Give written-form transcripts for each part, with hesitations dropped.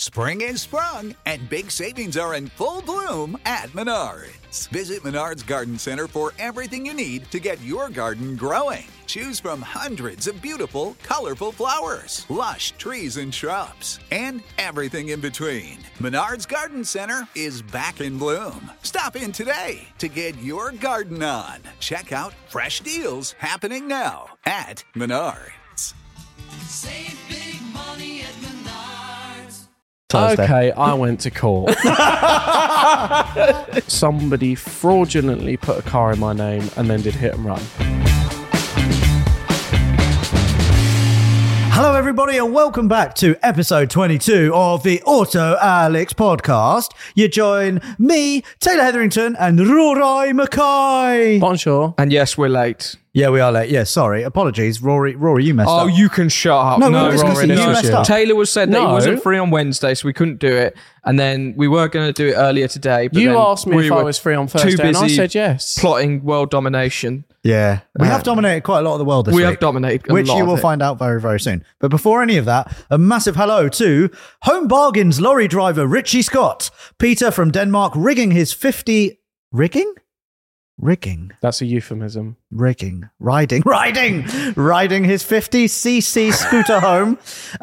Spring is sprung, and big savings are in full bloom at Menards. Visit Menards Garden Center for everything you need to get your garden growing. Choose from hundreds of beautiful, colorful flowers, lush trees and shrubs, and everything in between. Menards Garden Center is back in bloom. Stop in today to get your garden on. Check out fresh deals happening now at Menards. Save big money at Menards. Okay, I went to court. Somebody fraudulently put a car in my name and then did hit and run. Hello, everybody, and welcome back to episode 22 of the Auto Alex podcast. You join me, Taylor Hetherington, and Rory Mackay. Bonjour. And yes, we're late. Yeah, we are late. Yeah, sorry. Apologies. Rory, you messed up. Oh, you can shut up. No, No, Rory, you messed up. Taylor was said that he No. wasn't free on Wednesday, so we couldn't do it. And then we were going to do it earlier today. But You then asked me we if I were was free on too Thursday, and I busy said yes. Plotting world domination. Yeah, we have dominated quite a lot of the world this week. We have dominated a which lot you of will it. find out very, very soon. But before any of that, a massive hello to Home Bargains lorry driver Richie Scott. Peter from Denmark rigging his 50... Rigging? That's a euphemism. Riding his 50cc scooter home.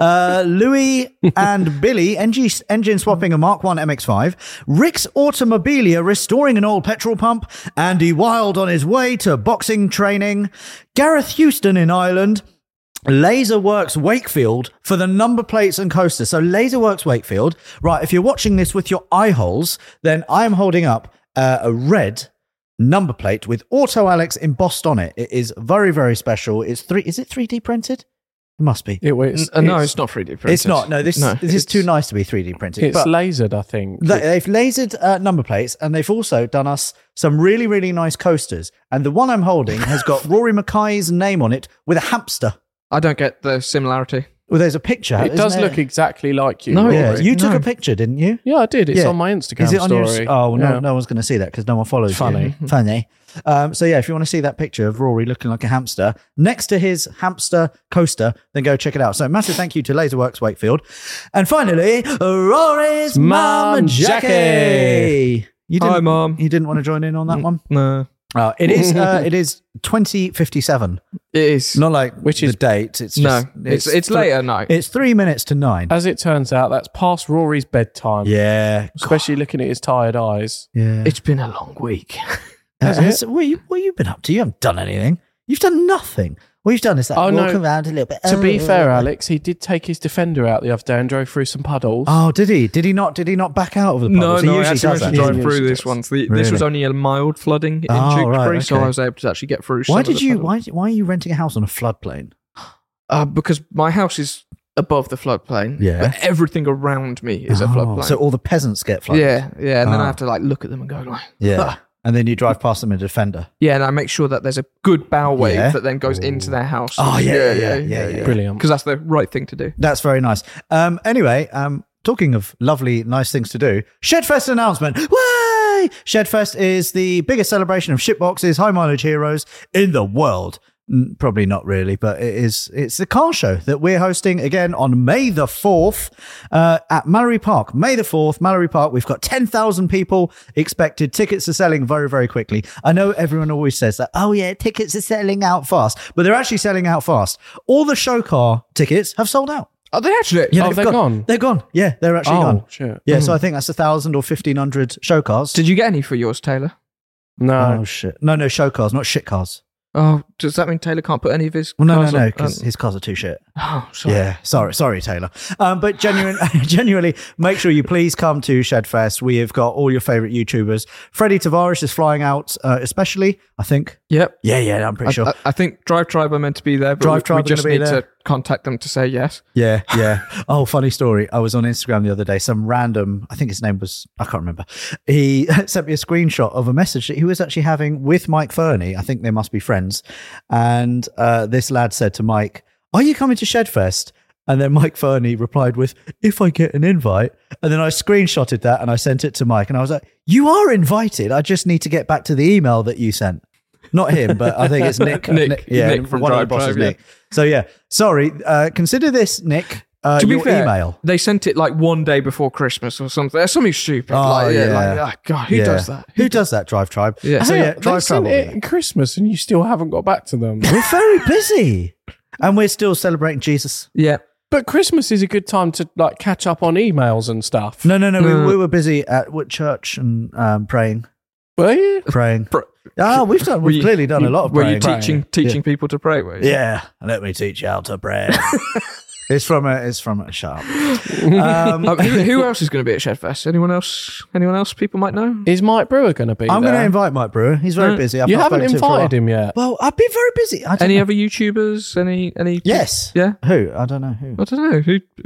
Louis and Billy engine swapping a Mark 1 MX-5. Rick's Automobilia restoring an old petrol pump. Andy Wild on his way to boxing training. Gareth Houston in Ireland. Laserworks Wakefield for the number plates and coasters. So Laserworks Wakefield. Right, if you're watching this with your eye holes, then I am holding up a red number plate with Auto Alex embossed on it. It is very, very special. Is it 3D printed? It must be. No, it's not 3D printed. It's not. No, this is too nice to be 3D printed. It's But lasered, I think. they've lasered number plates, and they've also done us some really, really nice coasters. And the one I'm holding has got Rory Mackay's name on it with a hamster. I don't get the similarity. Well, there's a picture. It does look exactly like you. No, Rory. Yeah, you took No. a picture, didn't you? Yeah, I did. It's Yeah. on my Instagram Is it on story. your? Oh, no, Yeah. no one's going to see that because no one follows Funny. you. Funny. So yeah, if you want to see that picture of Rory looking like a hamster next to his hamster coaster, then go check it out. So massive thank you to Laserworks Wakefield, and finally Rory's mum Jackie. Hi, Mum. You didn't want to join in on that one? No, It is 20:57. it is. Not like Which the is- date. It's No, just, it's late at night. It's 3 minutes to 9. As it turns out, that's past Rory's bedtime. Yeah, Especially looking at his tired eyes. yeah. It's been a long week. What you been up to? You haven't done anything. You've done nothing. What you've done is that walk around a little bit. To be fair, Alex, he did take his Defender out the other day and drove through some puddles. Oh, did he? Did he not back out of the puddles? He I usually actually does managed that. to drive He through usually this does. one. This Really? was only a mild flooding in Oh, Tewkesbury, right, so okay. I was able to actually get through. Why some did of the you? puddles. Why are you renting a house on a floodplain? Because my house is above the floodplain. Yeah. But everything around me is a floodplain. So all the peasants get flooded. yeah. And then Oh. I have to look at them and go like, Yeah. And then you drive past them in a Defender. yeah, and I make sure that there's a good bow wave Yeah. that then goes into their house. Oh, yeah. Brilliant. Because that's the right thing to do. That's very nice. Anyway, talking of lovely, nice things to do, Shedfest announcement. Way! Shedfest is the biggest celebration of shitboxes, high mileage heroes in the world. Probably not really, but it's the car show that we're hosting again on May the 4th at Mallory Park. May the 4th, Mallory Park. We've got 10,000 people expected. Tickets are selling very, very quickly. I know everyone always says that, oh yeah, tickets are selling out fast, but they're actually selling out fast. All the show car tickets have sold out. Are they actually? Yeah, Oh, they're gone? They're gone. Yeah, they're actually gone. Oh, shit. Yeah, so I think that's 1,000 or 1,500 show cars. Did you get any for yours, Taylor? No. Oh, shit. No, show cars, not shit cars. Oh, does that mean Taylor can't put any of his Well, cars no, on? because his cars are too shit. Oh, sorry. Yeah, sorry, Taylor. But genuinely, make sure you please come to Shedfest. We have got all your favourite YouTubers. Freddie Tavares is flying out, especially, I think. Yep. Yeah, I'm pretty sure. I think Drive Tribe are meant to be there, but Drive we Tribe are just gonna be need there. to contact them to say yes. Yeah. Oh, funny story. I was on Instagram the other day. Some random, I think his name was, I can't remember. He sent me a screenshot of a message that he was actually having with Mike Fernie. I think they must be friends. And this lad said to Mike, "Are you coming to Shedfest?" And then Mike Fernie replied with, "If I get an invite." And then I screenshotted that and I sent it to Mike. And I was like, "You are invited. I just need to get back to the email that you sent." Not him, but I think it's Nick. Nick yeah, Nick from one of the Drive bosses, Tribe, yeah. Nick. So yeah, sorry. Consider this, Nick. To be your fair, email. they sent it like one day before Christmas or something. That's something stupid. Oh, God, who does that? Who does that, Drive Tribe? Yeah. So yeah, They Drive sent Tribe. it at Christmas and you still haven't got back to them. We're very busy. And we're still celebrating Jesus. Yeah. But Christmas is a good time to like catch up on emails and stuff. No. We were busy at church and praying. Were you? Praying. We've We've clearly done a lot of Were praying. you teaching people to pray? Were you? Yeah, let me teach you how to pray. It's from a sharp. Who else is going to be at Shedfest? Anyone else people might know? Is Mike Brewer going to be I'm going to there? invite Mike Brewer. He's very busy. I've You not haven't spoken to him for a invited him yet. while. Well, I've been very busy. I don't Any know. other YouTubers? Any? Yes. Yeah. Who? I don't know who. I don't know.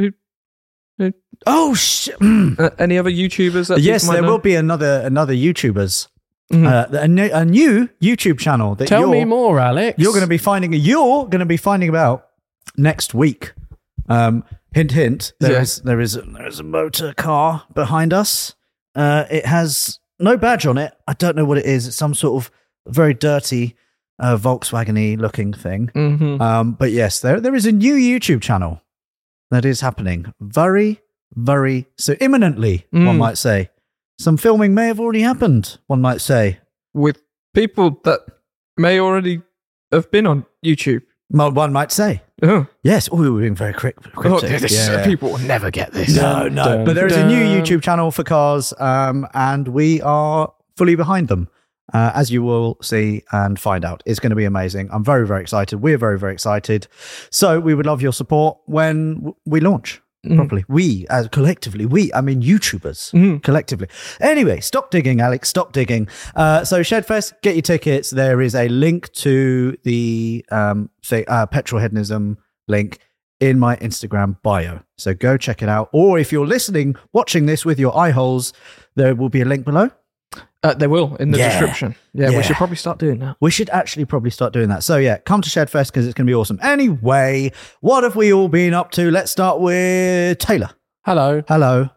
Who Oh shit. any other YouTubers that Yes, people might there know? will be another YouTubers. Mhm. A new YouTube channel that Tell me more, Alex. You're going to be finding about next week. Hint, hint. There is a motor car behind us. It has no badge on it. I don't know what it is. It's some sort of very dirty Volkswagen-y looking thing. Mhm. But yes, there is a new YouTube channel that is happening very, very soon, imminently. One might say. Some filming may have already happened. One might say. With people that may already have been on YouTube. One might say. Oh, Yes. Oh, we were being very cryptic. People will never get this. No. But there is a new YouTube channel for cars, and we are fully behind them, as you will see and find out. It's going to be amazing. I'm very, very excited. We're very, very excited. So we would love your support when we launch properly. We, as collectively, I mean YouTubers, collectively. Anyway, stop digging, Alex. Stop digging. So Shedfest, get your tickets. There is a link to the Petrol Hedonism link in my Instagram bio. So go check it out. Or if you're watching this with your eye holes, there will be a link below. They will in the description. Yeah, Yeah. we should probably start doing that. We should actually probably start doing that. So yeah, come to Shedfest because it's going to be awesome. Anyway, what have we all been up to? Let's start with Taylor. Hello. Hello.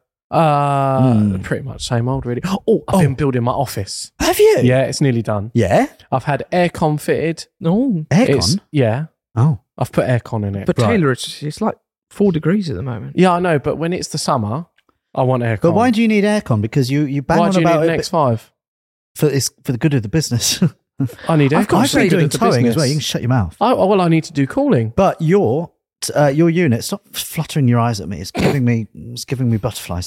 Pretty much same old, really. Oh, I've been building my office. Have you? Yeah, it's nearly done. Yeah? I've had aircon fitted. Oh, Aircon? Yeah, Oh. I've put aircon in it. but Taylor, it's like 4 degrees at the moment. Yeah, I know, but when it's the summer, I want aircon. But why do you need aircon? Because you bang Why on do you about need it an X5? for the good of the business. I need aircon. I've been for the good doing of the towing as well. You business. can shut your mouth. I need to do cooling. But your unit, stop fluttering your eyes at me. It's giving me butterflies.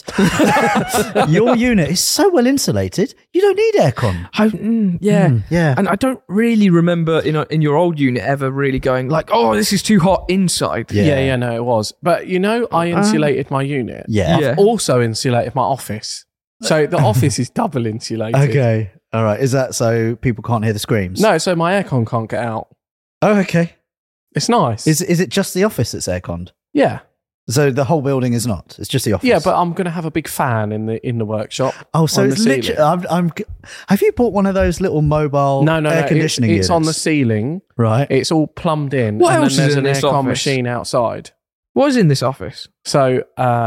Your unit is so well insulated. You don't need aircon. Yeah. And I don't really remember in your old unit ever really going like, oh, this is too hot inside. Yeah. No, it was. But I insulated my unit. Yeah. Yeah. I've also insulated my office. So the office is double insulated. Okay. All right. Is that so people can't hear the screams? No, so my aircon can't get out. Oh, okay. It's nice. Is it just the office that's airconned? Yeah. So the whole building is not. It's just the office. Yeah, but I'm going to have a big fan in the workshop. oh, so on it's the literally. ceiling. Have you bought one of those little mobile No, air conditioning it's units? on the ceiling. right. It's all plumbed in. What and else then is there's in an this aircon office? machine outside. What is in this office? So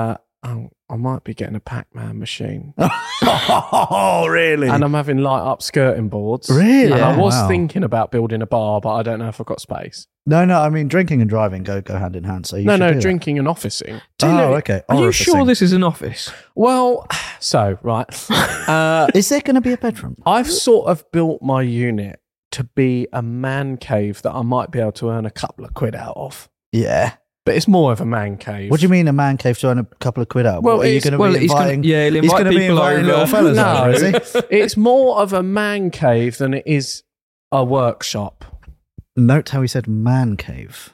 I might be getting a Pac-Man machine. oh, really? And I'm having light up skirting boards. Really? And I was Wow. thinking about building a bar, but I don't know if I've got space. No. I mean, drinking and driving go hand in hand. So you should do that. drinking and officing. Oh, okay. Are you Orificing. sure this is an office? Well, so, right. Is there going to be a bedroom? I've sort of built my unit to be a man cave that I might be able to earn a couple of quid out of. Yeah. But it's more of a man cave. What do you mean a man cave to earn a couple of quid out? Well, What, are you it's- going to be he's gonna- inviting? he'll he's invite gonna be people inviting over. little fellas No. over, is he? It's more of a man cave than it is a workshop. Note how he said man cave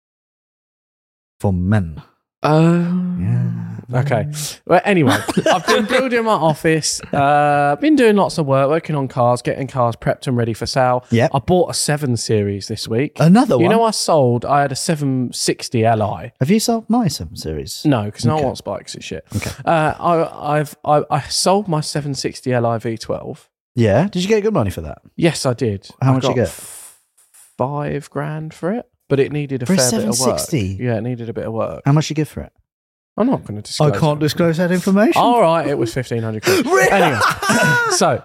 for men. Yeah. Okay. Well, anyway, I've been building my office, been doing lots of work, working on cars, getting cars prepped and ready for sale. Yep. I bought a 7 Series this week. Another You one. know, I had a 760 Li. Have you sold my 7 Series? No, because no one Okay. wants bikes and shit. Okay. I sold my 760 Li V12. Yeah. Did you get good money for that? Yes, I did. How I much you got get? $5,000 for it, but it needed a For a fair bit of work. 760? Yeah, it needed a bit of work. How much you give for it? I'm not going to disclose. I can't it. disclose that information. All right, it was 1,500 quid. Anyway, so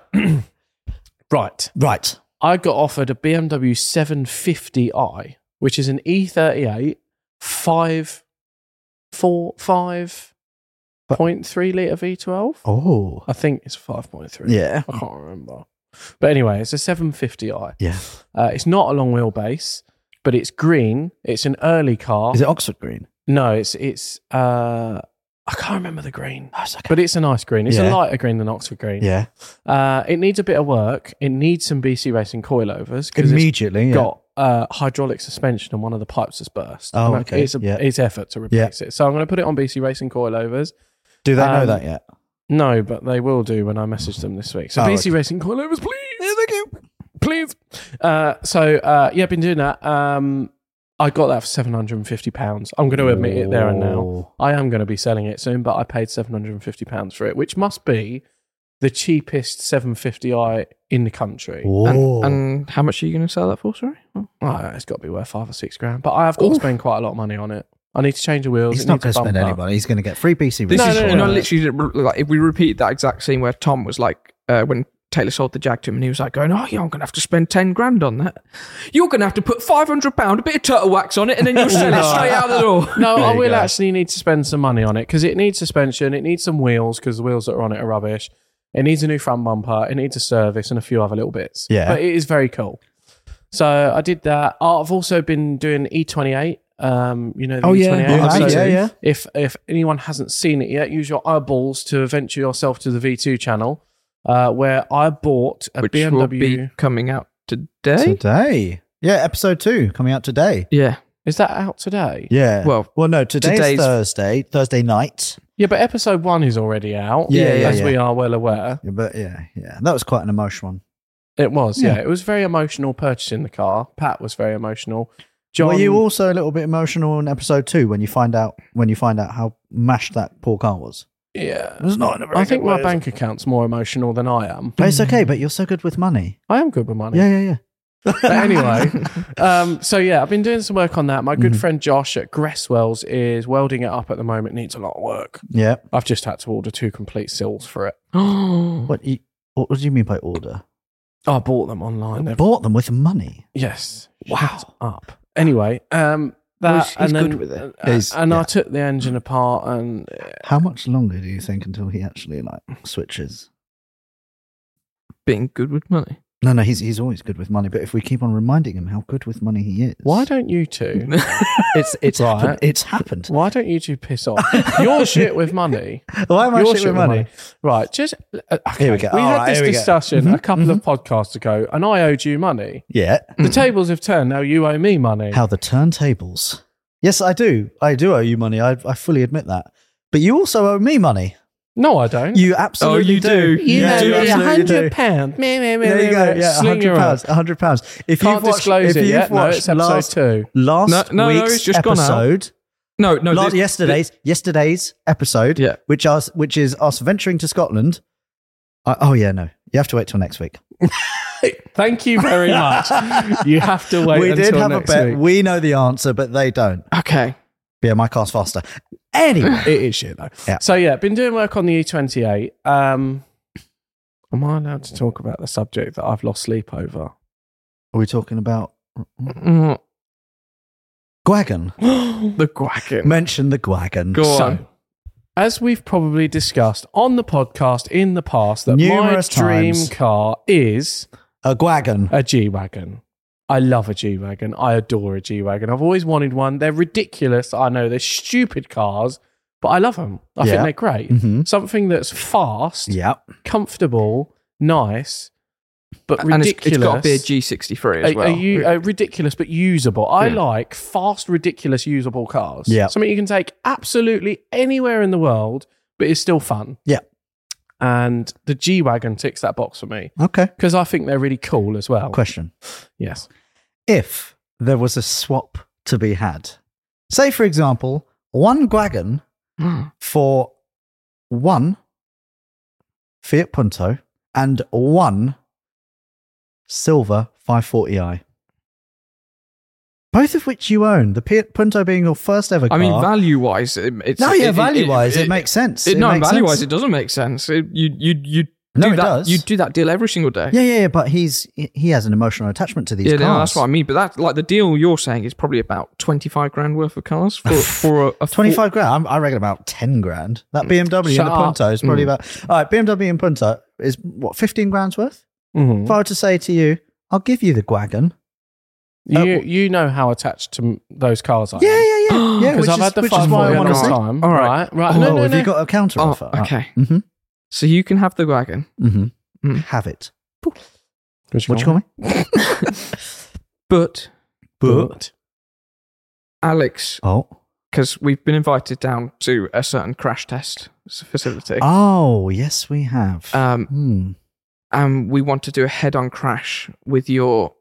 right, Right. I got offered a BMW 750i, which is an E38 5 5.3 litre V12. Oh. I think it's 5.3. Yeah. I can't remember. But anyway, it's a 750i. Yeah. It's not a long wheelbase, but it's green. It's an early car. Is it Oxford Green? No, it's I can't remember the green. That's okay. But it's a nice green. It's a Yeah. lighter green than Oxford Green. Yeah. It needs a bit of work. It needs some BC Racing coilovers because it's Immediately. Yeah. got hydraulic suspension and one of the pipes has burst. Oh, And okay. It's effort to replace it. So I'm going to put it on BC Racing coilovers. Do they know Um, that yet? No, but they will do when I message them this week. So Oh, BC okay. Racing coilovers, please. Yeah, thank you. Please. I've been doing that. I got that for £750. I'm going to admit it there and now. Oh. I am going to be selling it soon, but I paid £750 for it, which must be the cheapest 750i in the country. Oh. And how much are you going to sell that for, sorry? Oh, it's got to be worth £5 or £6 But I have got to spend quite a lot of money on it. I need to change the wheels. He's it not needs going a to spend bumper. any money. He's going to get free BC This Racing. is, no, you know, no. literally, like, if we repeat that exact scene where Tom was like, when Taylor sold the Jag to him and he was like going, oh, yeah, I'm going to have to spend 10 grand on that. You're going to have to put £500, a bit of turtle wax on it, and then you'll sell it straight out the door. No, There I you will go. actually need to spend some money on it because it needs suspension, it needs some wheels because the wheels that are on it are rubbish. It needs a new front bumper, it needs a service and a few other little bits. Yeah. But it is very cool. So I did that. I've also been doing E28. You know, the Oh, yeah. E28 Yeah, episode. yeah. If anyone hasn't seen it yet, use your eyeballs to venture yourself to the V2 channel, where I bought a Which BMW. will be coming out today. Today. Yeah, episode 2 coming out today. Yeah. Is that out today? Yeah. Well, no, today's today's- Thursday night. Yeah, but episode 1 is already out. Yeah, as yeah. we are well aware. Yeah, but yeah. That was quite an emotional one. It was, Yeah. yeah. It was very emotional purchasing the car. Pat was very emotional. John, Were you also a little bit emotional in episode 2 when you find out how mashed that poor car was? yeah. It was not in a very I think good my way, bank account's more emotional than I am. But it's okay, but you're so good with money. I am good with money. Yeah. But anyway, so yeah, I've been doing some work on that. My good friend Josh at Gresswells is welding it up at the moment. Needs a lot of work. Yeah. I've just had to order 2 complete sills for it. What do you mean by order? I bought them online. They've- Bought them with money. Yes. Wow. Shut up. Anyway, that he's and then, good with it. and I Yeah. took the engine apart and How much longer do you think until he actually switches? Being good with money. No, he's always good with money. But if we keep on reminding him how good with money he is, why don't you two? it's Right. happened? It's happened. Why don't you two piss off? You're shit with money. Why am I You're shit with money? Right, just okay. Here we go. We All had right, this here we go. discussion a couple of podcasts ago, and I owed you money. Yeah. The tables have turned. Now you owe me money. How the turntables. Yes, I do. I do owe you money. I fully admit that. But you also owe me money. No, I don't. You absolutely you do. You Yeah, owe you me absolutely do. £100. There you go. Yeah, Sling your own. £100. If Can't you've watched, disclose if it you've yet. No, watched it's episode 2. last No, week's it's just gone out. episode, No, yesterday's episode, Yeah. which is us venturing to Scotland. You have to wait till next week. Thank you very much. You have to wait We until did have a next bet. week. We know the answer, but they don't. Okay. Yeah, my car's faster. Anyway, It is shit though. Yeah. So yeah, been doing work on the E28. Am I allowed to talk about the subject that I've lost sleep over? are we talking about Mm, Gwagon? the Gwagon. Mention the Gwagon. Go So, on. as we've probably discussed on the podcast in the past, that Numerous my dream times. car is A Gwagon. a G-Wagon. I love a G-Wagon. I adore a G-Wagon. I've always wanted one. They're ridiculous. I know they're stupid cars, but I love them. I Yeah. think they're great. Mhm. Something that's fast, Yeah. comfortable, nice, but And ridiculous. it's got to be a G63 as well. Ridiculous but usable. I Yeah. like fast, ridiculous, usable cars. Yeah. Something you can take absolutely anywhere in the world, but is still fun. Yeah. And the G-Wagon ticks that box for me Okay. because I think they're really cool as well. Question. Yes. If there was a swap to be had, say, for example, one Gwagon for one Fiat Punto and one silver 540i. Both of which you own. The Fiat Punto being your first ever car. I mean, value-wise, it's... value-wise, it makes sense. Value-wise, sense. it doesn't make sense. No, do it that. does. You do that deal every single day. Yeah, but he has an emotional attachment to these Yeah, cars. no, that's what I mean. But that, like, the deal you're saying is probably about 25 grand worth of cars for a 25 grand. I reckon about 10 grand. That BMW Shut and the up. Punto is probably about. All right, BMW and Punto is what, 15 grand's worth? Mhm. If I were to say to you, I'll give you the Gwagon. You know how attached to those cars I am. Yeah. Because I've had the which is why I 540 want to last see. time. All right. Right. Oh, No, have no. you got a counter Oh, offer? okay. Mm-hmm. So you can have the wagon. Mm-hmm. Have it. What you call me? But But Alex, Oh. because we've been invited down to a certain crash test facility. Oh, yes, we have. And we want to do a head-on crash with your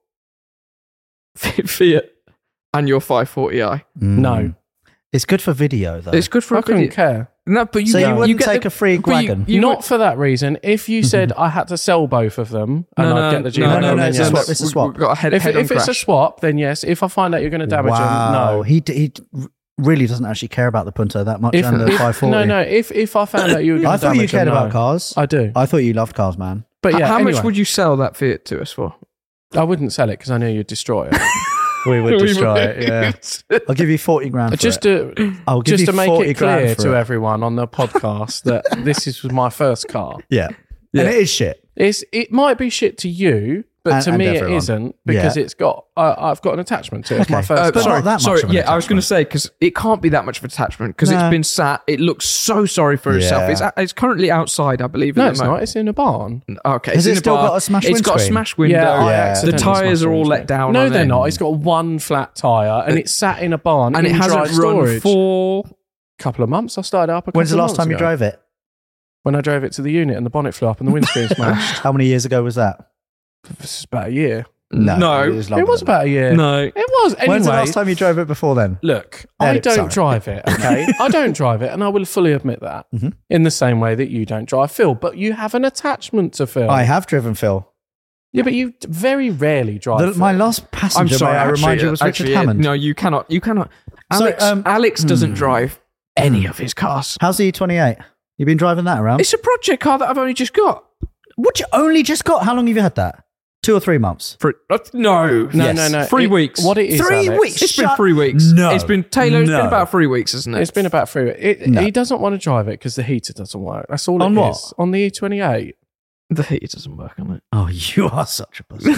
Fiat and your 540i. no. It's good for video, though. It's good for I a couldn't video. care. No, but so you wouldn't get take the- a free but Gwagon? you Not for that reason. If you said I had to sell both of them and I'd get the G-Wagon, no, then it's a yes. swap. It's a swap. We've got a head-on If it's a crash. swap, then yes. If I find out you're going to damage them, no. He really doesn't actually care about the Punto that much and the 540. No. If I found out you were going I to thought damage you cared them, about no. cars. I do. I thought you loved cars, man. But yeah, How anyway, much would you sell that Fiat to us for? I wouldn't sell it because I knew you'd destroy it. We would destroy it, yeah. I'll give you 40 grand for just it. I'll give to you make 40 it clear grand for to it. everyone on the podcast that this is my first car. Yeah. And it is shit. It might be shit to you, but to And me everyone. it isn't because Yeah. it's got I've got an attachment to it. It's my Okay. first But car. not that much sorry, of an yeah, I was going to attachment. say, because it can't be that much of attachment because No. it's been sat. It looks so sorry for itself. Yeah. It's currently outside, I believe. No, at it's the not. moment. It's in a barn. Okay, Has it's it in still bar. got a smashed It's got a windscreen? smashed window. I Yeah. accidentally The tyres smashed are all the let windscreen. down. No, on they're it. not. It's got one flat tyre and it's sat in a barn and in it hasn't dry run storage. for. Couple of months. I started up a couple When's the of last months time you ago. drove it? When I drove it to the unit and the bonnet flew up and the windscreen smashed. How many years ago was that? It's about a year. No. It was, longer It was than that. about a year. No. It was. Anyway, When's the last time you drove it before then? look, Yeah, I don't sorry. drive it, okay? I don't drive it, and I will fully admit that Mhm. in the same way that you don't drive Phil, but you have an attachment to Phil. I have driven Phil. Yeah, but you very rarely drive Phil. My last I'm passenger, sorry. may I remind you, was Richard actually, Hammond. No, you cannot. You cannot. So, Alex doesn't drive any of his cars. How's the E28? You've been driving that around? It's a project car that I've only just got. What you only just got? How long have you had that? 2 or 3 months? No. No, Yes. no. 3 weeks. What it is, 3 Alex, weeks? It's been Shut- 3 weeks. No. It's been Taylor. It's No. been about 3 weeks, isn't it? It's been about 3 weeks. No. He doesn't want to drive it because the heater doesn't work. That's all On it what? is. On the E28. The heat doesn't work on it. Oh, you are such a pussy.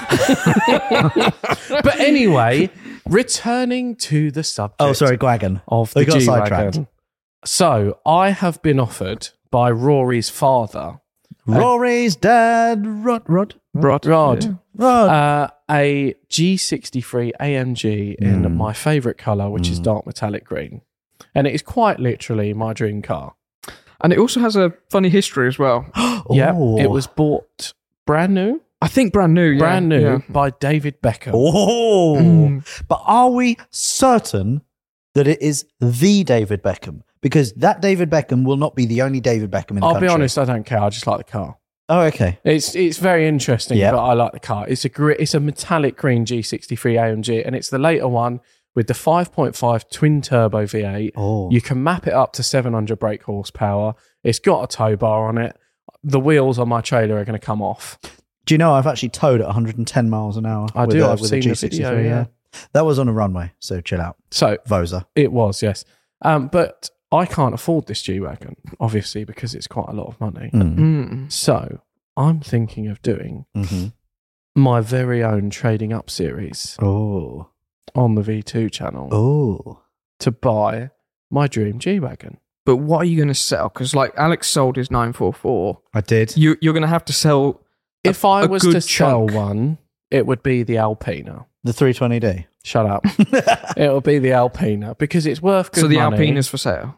But anyway, returning to the subject. Oh, sorry, Gwagon. Of We the got G-Wagon. sidetracked. So I have been offered by Rory's father, Rory's dad, Rod. Rod, Rod. a G63 AMG in my favourite colour, which is dark metallic green. And it is quite literally my dream car. And it also has a funny history as well. Yeah, Oh. it was bought brand new. I think brand new. Yeah. Brand new Yeah. by David Beckham. Oh. But are we certain that it is the David Beckham? Because that David Beckham will not be the only David Beckham in the I'll country. be honest, I don't care. I just like the car. Oh, okay. It's very interesting, Yep. but I like the car. It's a metallic green G63 AMG, and it's the later one with the 5.5 twin turbo V8. Oh. You can map it up to 700 brake horsepower. It's got a tow bar on it. The wheels on my trailer are going to come off. Do you know I've actually towed at 110 miles an hour? I with do. a- I've with a seen the G63, video. Yeah. That was on a runway, so chill out. So Vosa. it was, yes. But I can't afford this G-Wagon, obviously, because it's quite a lot of money. Mm. So I'm thinking of doing Mm-hmm. my very own Trading Up series Oh. on the V2 channel Oh. to buy my dream G-Wagon. But what are you going to sell? Because like Alex sold his 944. I did. You're going to have to sell. If I a was good to sell chunk. one, it would be the Alpina. The 320D. Shut up. It will be the Alpina because it's worth good So the money. Alpina's for sale.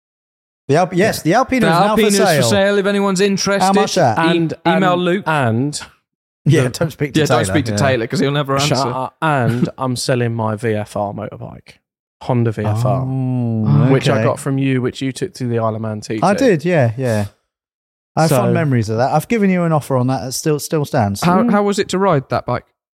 Yes, the Alpina The is now for Alpina's sale. for sale if anyone's interested. How much that? Email Luke. And Yeah, don't speak to Yeah, Taylor. don't speak to Taylor because he'll never answer. shut up, and I'm selling my VFR motorbike, Honda VFR, Oh, which I okay. got from you, which you took to the Isle of Man TT. I did, yeah. I have So- fond memories of that. I've given you an offer on that. It still stands. How was it to ride that bike?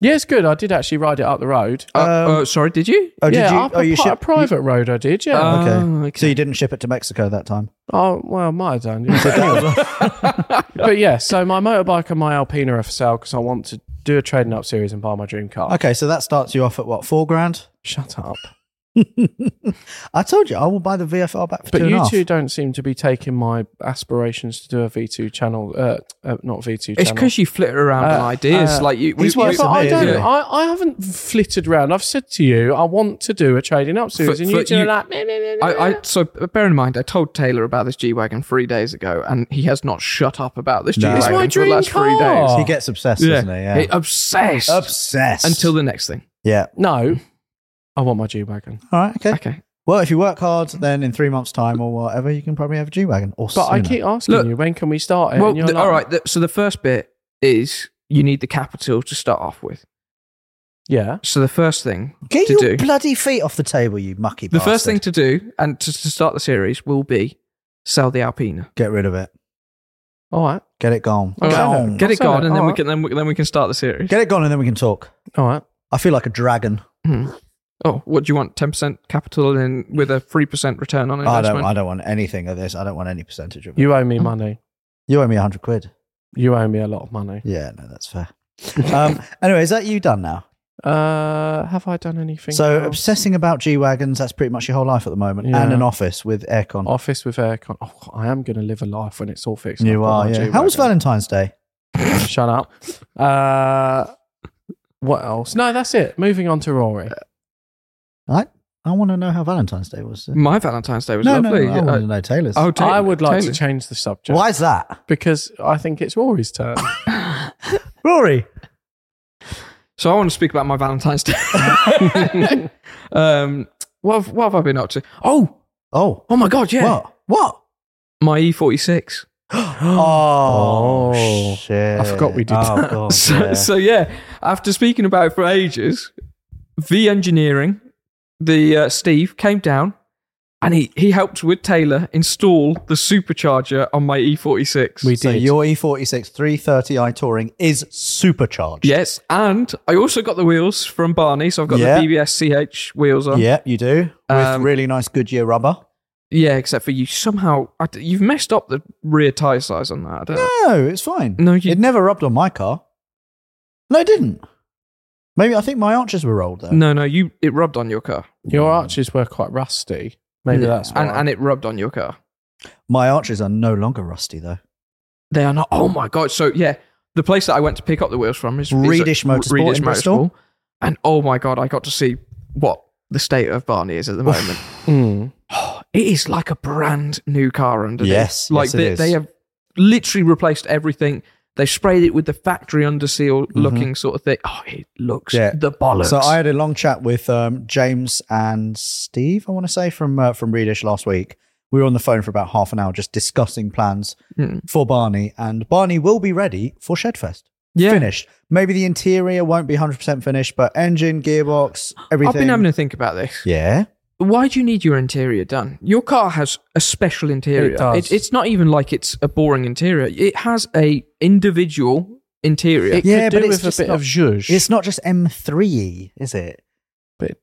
Yeah, it's good. I did actually ride it up the road. Sorry, did you? Oh, did yeah, you? up Oh, you a shipped private road. I did. Yeah. Okay. So you didn't ship it to Mexico that time? Oh well, might have done. Yeah. But yeah, so my motorbike and my Alpina are for sale because I want to do a trading up series and buy my dream car. Okay, so that starts you off at what, $4,000? Shut up. I told you I will buy the VFR back for But you $2,500. two don't seem to be taking my aspirations to do a V2 channel. Not V2 It's channel. because you flitter around on ideas. Like you, he's worse But than I me, don't. isn't he? I haven't flitted around. I've said to you, I want to do a trading up series, and you two are like, meh, meh, meh, meh. So bear in mind, I told Taylor about this G-Wagon 3 days ago, and he has not shut up about this No. G-Wagon It's my for the dream last 3 car. days. He gets obsessed, doesn't he? Yeah. Obsessed. Obsessed. Until the next thing. Yeah. No, I want my G-Wagon. All right, okay. Okay. Well, if you work hard, then in 3 months' time or whatever, you can probably have a G-Wagon. Or But I sooner. keep asking Look, you, when can we start it? Well, And you're like, all right. So the first bit is you need the capital to start off with. Yeah. So the first thing Get to your do, bloody feet off the table, you mucky the bastard. first thing to do, and to start the series, will be sell the Alpina. Get rid of it. All right. Get it gone. All right. Gone. Get it sell gone, it. and then All we right. can then we can start the series. Get it gone and then we can talk. All right. I feel like a dragon. Oh, what do you want? 10% capital and with a 3% return on investment. I don't want anything of this. I don't want any percentage of it. You owe me money. You owe me £100. You owe me a lot of money. Yeah, no, that's fair. Anyway, is that you done now? Have I done anything? So else? obsessing about G-Wagons, that's pretty much your whole life at the moment. Yeah. And an office with aircon. Office with aircon. Oh, I am going to live a life when it's all fixed. You I've got are, my yeah. G-Wagon. How was Valentine's Day? Shut up. What else? No, that's it. Moving on to Rory. I want to know how Valentine's Day was. My Valentine's Day was No, lovely. I want to know Taylor's. oh, Taylor, I would like Taylor. to change the subject. Why is that? Because I think it's Rory's turn. Rory. So I want to speak about my Valentine's Day. What have I been up to? Oh my God, yeah. What? My E46. Oh, shit. I forgot we did Oh, that. God, So, yeah. yeah, after speaking about it for ages, V Engineering, Steve came down and he helped with Taylor install the supercharger on my E46. We So did. your E46 330i Touring is supercharged. Yes, and I also got the wheels from Barney, so I've got Yeah. the BBS CH wheels on. Yeah, you do. With Um, really nice Goodyear rubber. Yeah, except for you somehow you've messed up the rear tyre size on that. I don't know. No, it's fine. No, you- It never rubbed on my car. No, it didn't. Maybe I think my arches were rolled though. No, it rubbed on your car. Your arches were quite rusty. Maybe that's why. and it rubbed on your car. My arches are no longer rusty though. They are not. Oh my God! So yeah, the place that I went to pick up the wheels from is Reedish Motorsport in Bristol. and oh my God, I got to see what the state of Barney is at the moment. Mm. It is like a brand new car underneath. Yes, like yes, it they, is. they have literally replaced everything. They sprayed it with the factory under seal looking sort of thing. Oh, it looks Yeah. the bollocks. So I had a long chat with James and Steve, I want to say, from Reedish last week. We were on the phone for about half an hour just discussing plans for Barney, and Barney will be ready for Shedfest. Yeah. Finished. Maybe the interior won't be 100% finished, but engine, gearbox, everything. I've been having to think about this. Yeah. Why do you need your interior done? Your car has a special interior. It does. It's not even like it's a boring interior. It has a individual interior. It Yeah, could but do it's with a just bit not- of zhuzh. It's not just M3, is it? But-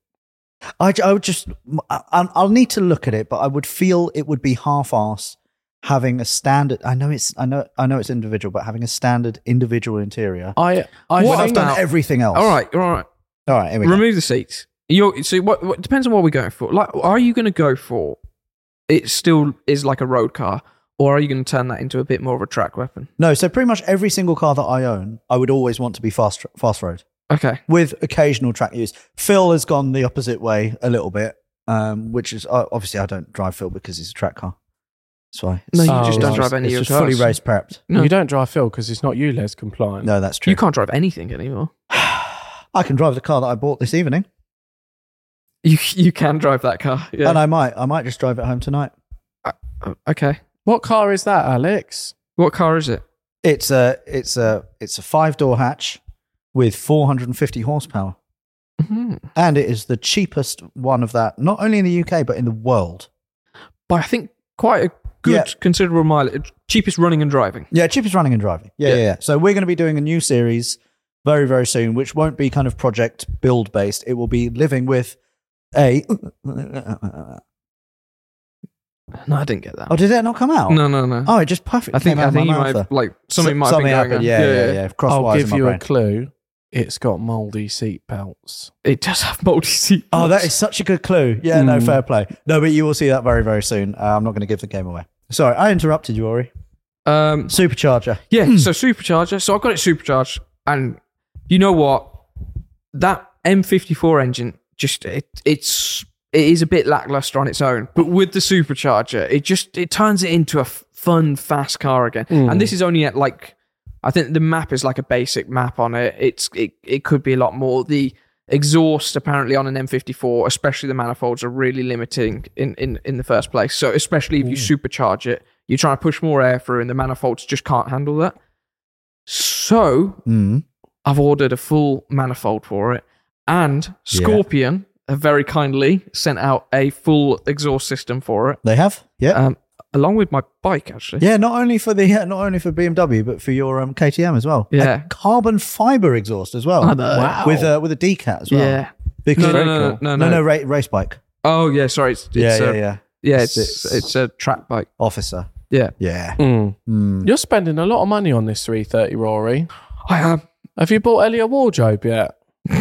I would just, I'll need to look at it, but I would feel it would be half-ass having a standard. I know it's individual, but having a standard individual interior. I What I've think done everything else. all right. All right. Here we go. Remove the seats. So what depends on what we're going for. Like, are you going to go for it still is like a road car, or are you going to turn that into a bit more of a track weapon? No, so pretty much every single car that I own, I would always want to be fast road Okay. with occasional track use. Phil has gone the opposite way a little bit, which is obviously I don't drive Phil because it's a track car. That's why. No, you Oh, just don't right. drive any of It's your just fully cars. race prepped. No. You don't drive Phil because it's not you, Les, compliant. No, that's true. You can't drive anything anymore. I can drive the car that I bought this evening, You can drive that car. Yeah. and I might just drive it home tonight. Okay. What car is that, Alex? What car is it? It's a 5-door hatch with 450 horsepower, and it is the cheapest one of that, not only in the UK but in the world. But I think quite a good, Yeah. considerable mileage. Cheapest running and driving. Yeah, cheapest running and driving. Yeah. So we're going to be doing a new series very, very soon, which won't be kind of project build based. It will be living with a. No, I didn't get that. Oh, did that not come out? No. Oh, it just perfectly I think came out of my you mouth might there. have, like, something might have been going happened. on. Yeah. Cross I'll wires give in you my a brain. clue. It's got mouldy seat belts. It does have multi-seat. Oh, that is such a good clue. Yeah, no, fair play. No, but you will see that very, very soon. I'm not going to give the game away. Sorry, I interrupted you, Ori. Supercharger. Yeah, so supercharger. So I got it supercharged, and you know what? That M54 engine just it is a bit lackluster on its own, but with the supercharger, it turns it into a fun, fast car again. And this is only at like, I think the map is like a basic map on it. It could be a lot more. The exhaust apparently on an M54, especially the manifolds, are really limiting in the first place. So especially if you supercharge it, you're trying to push more air through, and the manifolds just can't handle that. So I've ordered a full manifold for it, and Scorpion have very kindly sent out a full exhaust system for it. They have? Yeah. Along with my bike, actually. Yeah, not only for BMW, but for your KTM as well. Yeah. A carbon fiber exhaust as well. Wow. With a decat as well. Yeah. Because No. race bike. Oh, yeah, sorry. It's Yeah. Yeah, it's a track bike. Officer. Yeah. Yeah. You're spending a lot of money on this 330, Rory. I am. Have you bought Ellie a wardrobe yet?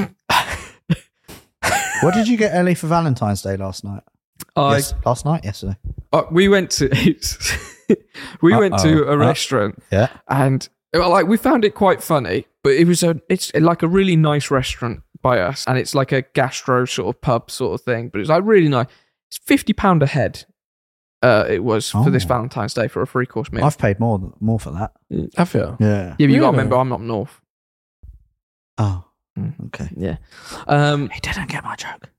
What did you get Ellie for Valentine's Day last night? Last night? Yesterday. We went to a restaurant. Yeah. And like we found it quite funny, but it's like a really nice restaurant by us, and it's like a gastro sort of pub sort of thing, but it's like really nice. It's £50 a head. It was for this Valentine's Day for a 3-course meal. I've paid more for that. Have you? Yeah. Yeah, but you got to Really? remember, I'm up north. Oh. Okay. Yeah. He didn't get my joke.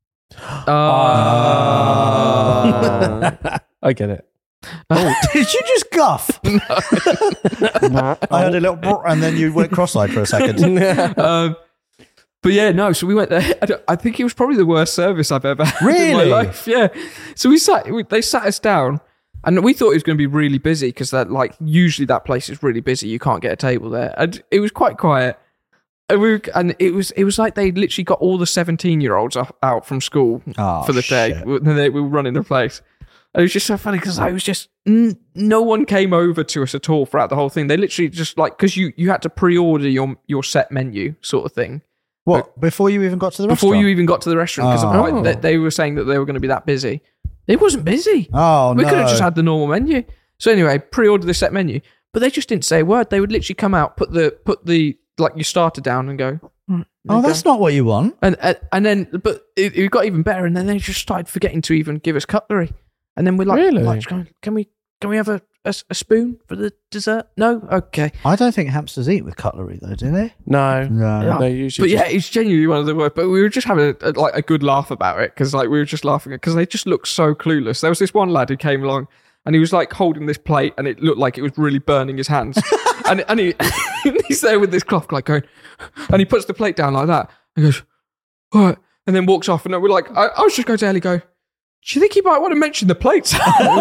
I get it. Oh, did you just guff? I heard a little brr, and then you went cross-eyed for a second. But yeah, no. So we went there. I think it was probably the worst service I've ever had in my Really? life. Yeah. So they sat us down, and we thought it was going to be really busy because that usually that place is really busy. You can't get a table there, and it was quite quiet. And it was like they literally got all the 17-year-olds out from school for the day. shit. And they were running the place. And it was just so funny because I was just no one came over to us at all throughout the whole thing. They literally just because you had to pre-order your set menu sort of thing. What? Before you even got to the Before restaurant? you even got to the restaurant, because they were saying that they were going to be that busy. It wasn't busy. Oh, We no. could have just had the normal menu. So anyway, pre-order the set menu, but they just didn't say a word. They would literally come out, put the like your starter down, and go. Oh, that's not what you want. And then, but it got even better, and then they just started forgetting to even give us cutlery, and then we're like, Really? just going, can we have a spoon for the dessert? No, okay. I don't think hamsters eat with cutlery, though, do they? No. No. They usually But yeah, it's genuinely one of the worst. But we were just having a good laugh about it because we were just laughing because they just looked so clueless. There was this one lad who came along and he was like holding this plate and it looked like it was really burning his hands. and he's there with this cloth like going, and he puts the plate down like that and goes, what? And then walks off. And we're like, I was just going to Ellie go, do you think he might want to mention the plates?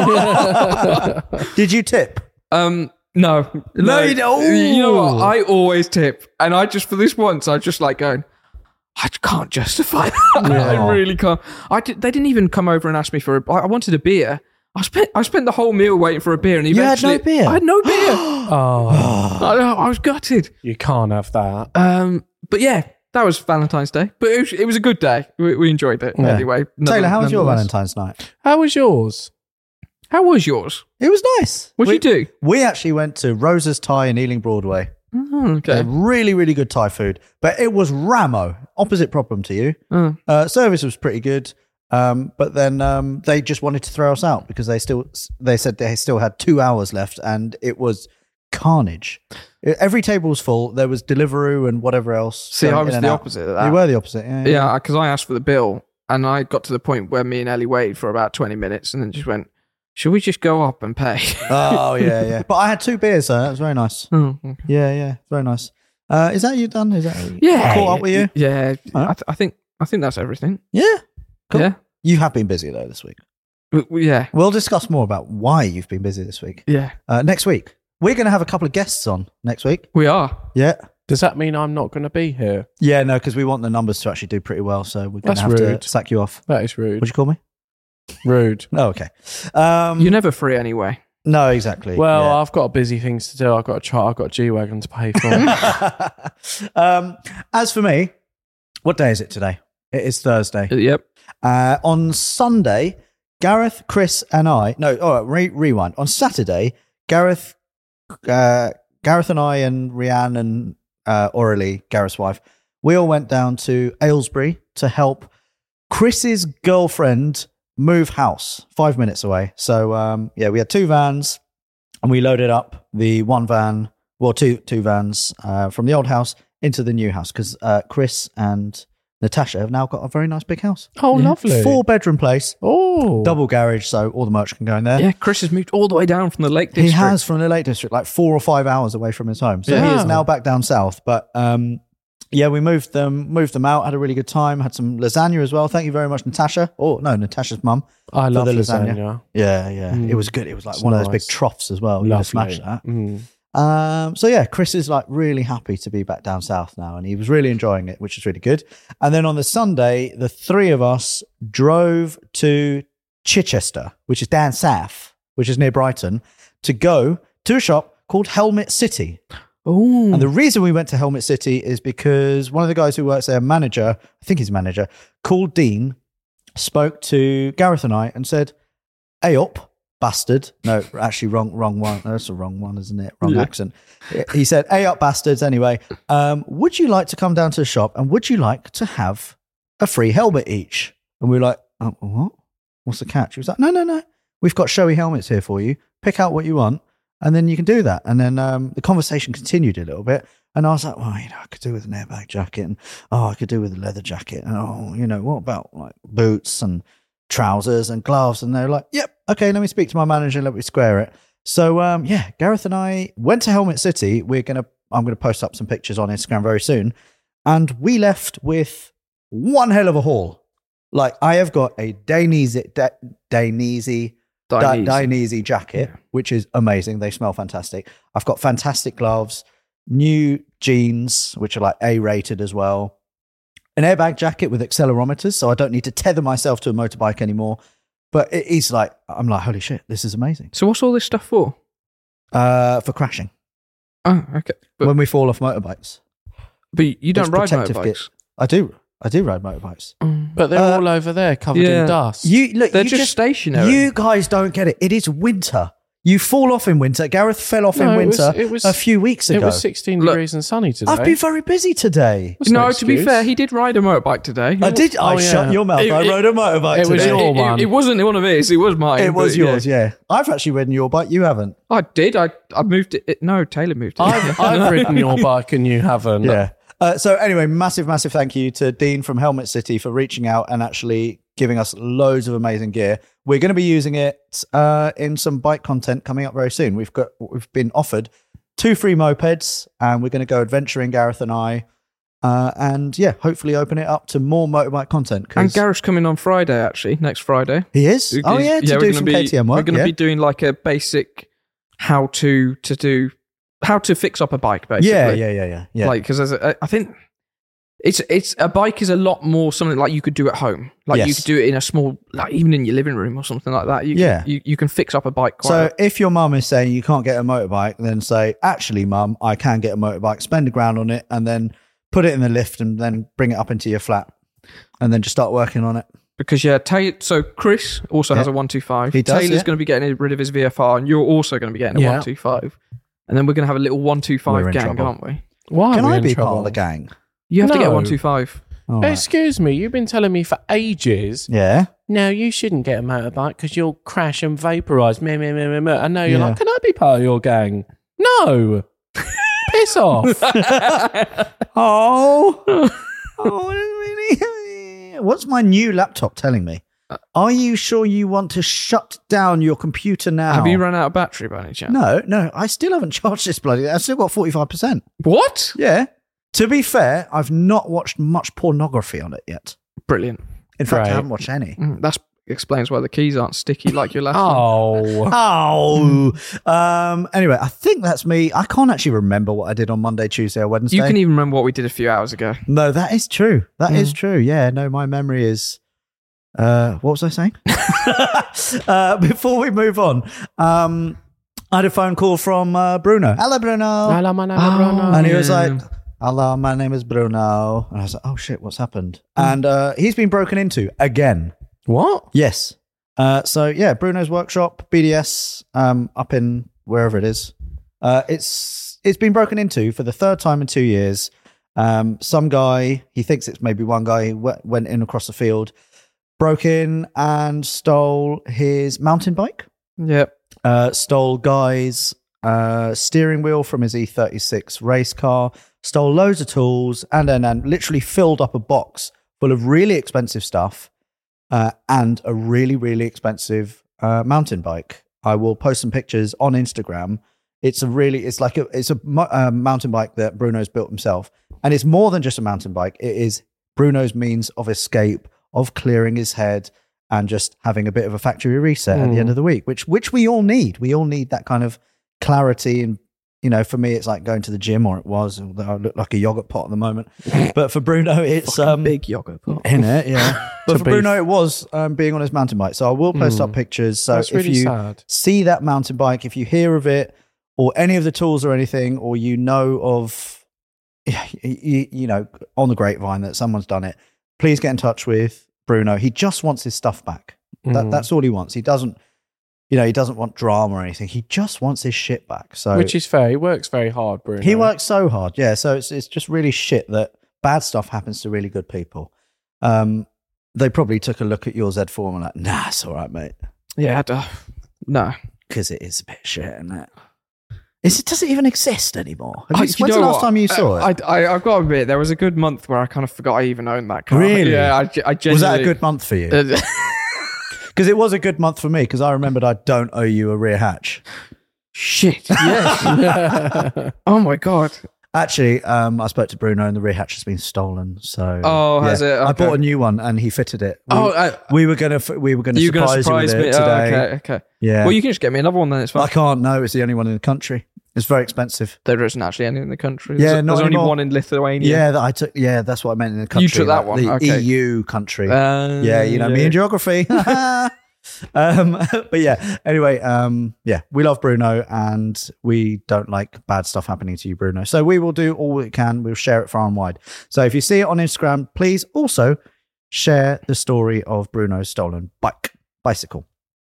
Did you tip? No, you don't. You know what? I always tip, and I just for this once, I just like going. I can't justify that. I really can't. They didn't even come over and ask me for I wanted a beer. I spent the whole meal waiting for a beer, and You had eventually no beer? I had no beer. Oh, I was gutted. you can't have that. But yeah, that was Valentine's Day. But it was a good day. We enjoyed it anyway. Taylor, how was your nonetheless. Valentine's night? How was yours? How was yours? It was nice. What did you do? We actually went to Rosa's Thai in Ealing Broadway. Oh, They okay. had really, really good Thai food, but it was Ramo, opposite problem to you. Service was pretty good, but then they just wanted to throw us out because they said they still had 2 hours left, and it was carnage. Every table was full. There was Deliveroo and whatever else. See, going I in was and the out. opposite of that. You were the opposite, yeah. Yeah, because I asked for the bill, and I got to the point where me and Ellie waited for about 20 minutes, and then just went, should we just go up and pay? Oh yeah. But I had 2 beers, so that was very nice. Oh, okay. Yeah, very nice. Is that you done? Is that Yeah. caught up with you? Yeah. Huh? I think that's everything. Yeah. Cool. Yeah. You have been busy though this week. Yeah. We'll discuss more about why you've been busy this week Yeah. next week. We're going to have a couple of guests on next week. We are. Yeah. Does that mean I'm not going to be here? Yeah, no, because we want the numbers to actually do pretty well, so we're going That's to have rude. to sack you off. That is rude. What'd you call me? Rude. Oh, okay. You're never free anyway. No, exactly. Well, yeah. I've got busy things to do. I've got a G-Wagon to pay for. As for me, what day is it today? It is Thursday. Yep. On Sunday, Gareth, Chris, and I. No, rewind. On Saturday, Gareth and I and Rianne and Aurelie, Gareth's wife, we all went down to Aylesbury to help Chris's girlfriend move house 5 minutes away. So we had 2 vans, and we loaded up the one van, well, two vans from the old house into the new house because Chris and Natasha have now got a very nice big house. Oh, lovely. 4-bedroom place, Oh. double garage, so all the merch can go in there. Yeah, Chris has moved all the way down from the Lake District. He has from the Lake District, like 4 or 5 hours away from his home. So he Yeah. is now back down south. But we moved them out, had a really good time, had some lasagna as well. Thank you very much, Natasha. Oh, no, Natasha's mum. I love the lasagna. lasagna. Yeah. It was good. It was like It's one of those nice. big troughs as well. You Lovely. just smash that. Mm. Chris is like really happy to be back down south now, and he was really enjoying it, which is really good. And then on the Sunday, the 3 of us drove to Chichester, which is down south, which is near Brighton, to go to a shop called Helmet City. Oh, And the reason we went to Helmet City is because one of the guys who works there, manager, I think he's a manager, called Dean, spoke to Gareth and I and said, "Hey up, bastard." No, actually wrong one. That's the wrong one, isn't it? Wrong accent. He said, "Hey up, bastards." Anyway, would you like to come down to the shop and would you like to have a free helmet each? And we were like, what? What's the catch? He was like, no. We've got showy helmets here for you. Pick out what you want. And then you can do that. And then the conversation continued a little bit. And I was like, well, I could do with an airbag jacket. And, I could do with a leather jacket. And, what about like boots and trousers and gloves? And they're like, yep, okay, let me speak to my manager and let me square it. So, Gareth and I went to Helmet City. I'm going to post up some pictures on Instagram very soon. And we left with one hell of a haul. Like, I have got a Dainese jacket, which is amazing. They smell fantastic. I've got fantastic gloves, new jeans, which are like A-rated as well. An airbag jacket with accelerometers, so I don't need to tether myself to a motorbike anymore. But it is like, I'm like, holy shit, this is amazing. so what's all this stuff for? For crashing. Oh, okay. When we fall off motorbikes. But you don't It's ride protective motorbikes. kit. I do ride motorbikes. But they're all over there covered yeah. in dust. They're just stationary. You guys don't get it. It is winter. You fall off in winter. Gareth fell off in No, it was- winter it was- a few weeks ago. It was 16 Look, degrees and sunny today. I've been very busy today. That's no to be excuse. fair, he did ride a motorbike today. I did. Oh, I yeah. shut your mouth. I rode a motorbike it was today. your one. It wasn't one of his. It was mine. It was but, yours, yeah. I've actually ridden your bike. You haven't. I did. I moved it. No, Taylor moved it. I've ridden your bike and you haven't. Yeah. So anyway, massive thank you to Dean from Helmet City for reaching out and actually giving us loads of amazing gear. We're going to be using it in some bike content coming up very soon. We've been offered 2 free mopeds, and we're going to go adventuring, Gareth and I, and hopefully open it up to more motorbike content. 'Cause And Gareth's coming on Friday, actually, next Friday. he is. Oh yeah, to we're do gonna some be, KTM work. We're going to yeah. be doing like a basic how to fix up a bike, basically. Yeah. Like, because I think it's a bike is a lot more something like you could do at home. Like you Yes. could do it in a small, like even in your living room or something like that. Yeah. You can fix up a bike quite. So if your mum is saying you can't get a motorbike, then say, actually, mum, I can get a motorbike, spend £1,000 on it, and then put it in the lift and then bring it up into your flat and then just start working on it. Because so Chris also has a 125. He does, Taylor's yeah. going to be getting rid of his VFR, and you're also going to be getting a Yeah. 125. And then we're going to have a little We're 125 in gang, trouble. aren't we? Why Can are we I in be trouble? part of the gang? You have to get a No. 125. All right. Excuse me, you've been telling me for ages, Yeah. no, you shouldn't get a motorbike because you'll crash and vaporise. Meh, meh, meh, meh, meh. And now you're Yeah. like, can I be part of your gang? No. Piss off. Oh. Really? What's my new laptop telling me? Are you sure you want to shut down your computer now? Have you run out of battery by any chance? No. I still haven't charged this bloody. I've still got 45%. What? Yeah. To be fair, I've not watched much pornography on it yet. Brilliant. In fact, Great. I haven't watched any. That's explains why the keys aren't sticky like your left one. Anyway, I think that's me. I can't actually remember what I did on Monday, Tuesday, or Wednesday. You can even remember what we did a few hours ago. No, that is true. That is true. Yeah, no, my memory is. What was I saying? Before we move on, I had a phone call from Bruno. Hello, Bruno. Hello, my name is Bruno. And he was like, hello, my name is Bruno. And I was like, oh shit, what's happened? And he's been broken into again. What? Yes. So yeah, Bruno's workshop, BDS, up in wherever it is. It's been broken into for the third time in 2 years. Some guy, he thinks it's maybe one guy, who went in across the field, broke in and stole his mountain bike. Yep. Stole Guy's steering wheel from his E36 race car. Stole loads of tools and literally filled up a box full of really expensive stuff and a really, really expensive mountain bike. I will post some pictures on Instagram. It's a mountain bike that Bruno's built himself. And it's more than just a mountain bike. It is Bruno's means of escape, of clearing his head and just having a bit of a factory reset at the end of the week, which we all need. We all need that kind of clarity. And, you know, for me, it's like going to the gym, or it was. I look like a yogurt pot at the moment. But for Bruno, it's big yogurt pot. in it, yeah. But for Bruno, it was being on his mountain bike. So I will post up pictures. So That's if really you sad. see that mountain bike, if you hear of it, or any of the tools or anything, or you know of, you know, on the grapevine that someone's done it, please get in touch with Bruno. He just wants his stuff back. That's all he wants. He doesn't want drama or anything. He just wants his shit back. So, Which is fair. He works very hard, Bruno. he works so hard. Yeah. So it's just really shit that bad stuff happens to really good people. They probably took a look at your Z form and like, nah, it's all right, mate. Yeah, no. Because it is a bit shit, isn't it? Does it even exist anymore? When's You the know last what? time you saw it? I've got to admit, there was a good month where I kind of forgot I even owned that car. Really? Yeah, I genuinely... Was that a good month for you? Because it was a good month for me, because I remembered I don't owe you a rear hatch. Shit, yes. Oh my God. Actually, I spoke to Bruno and the rear hatch has been stolen. So has it? I Okay. bought a new one and he fitted it. Oh, we were gonna you're going to surprise you with surprise it me? today. Oh, okay. Yeah. Well, you can just get me another one then. It's fine. I can't. No, it's the only one in the country. It's very expensive. There isn't actually any in the country. Yeah, There's not only anymore. one in Lithuania. Yeah, that I took. Yeah, that's what I meant in the country. You took that like one? the Okay. EU country. Yeah, you know me in geography. But yeah, anyway, yeah, we love Bruno and we don't like bad stuff happening to you, Bruno. So we will do all we can. We'll share it far and wide. So if you see it on Instagram, please also share the story of Bruno's stolen bicycle.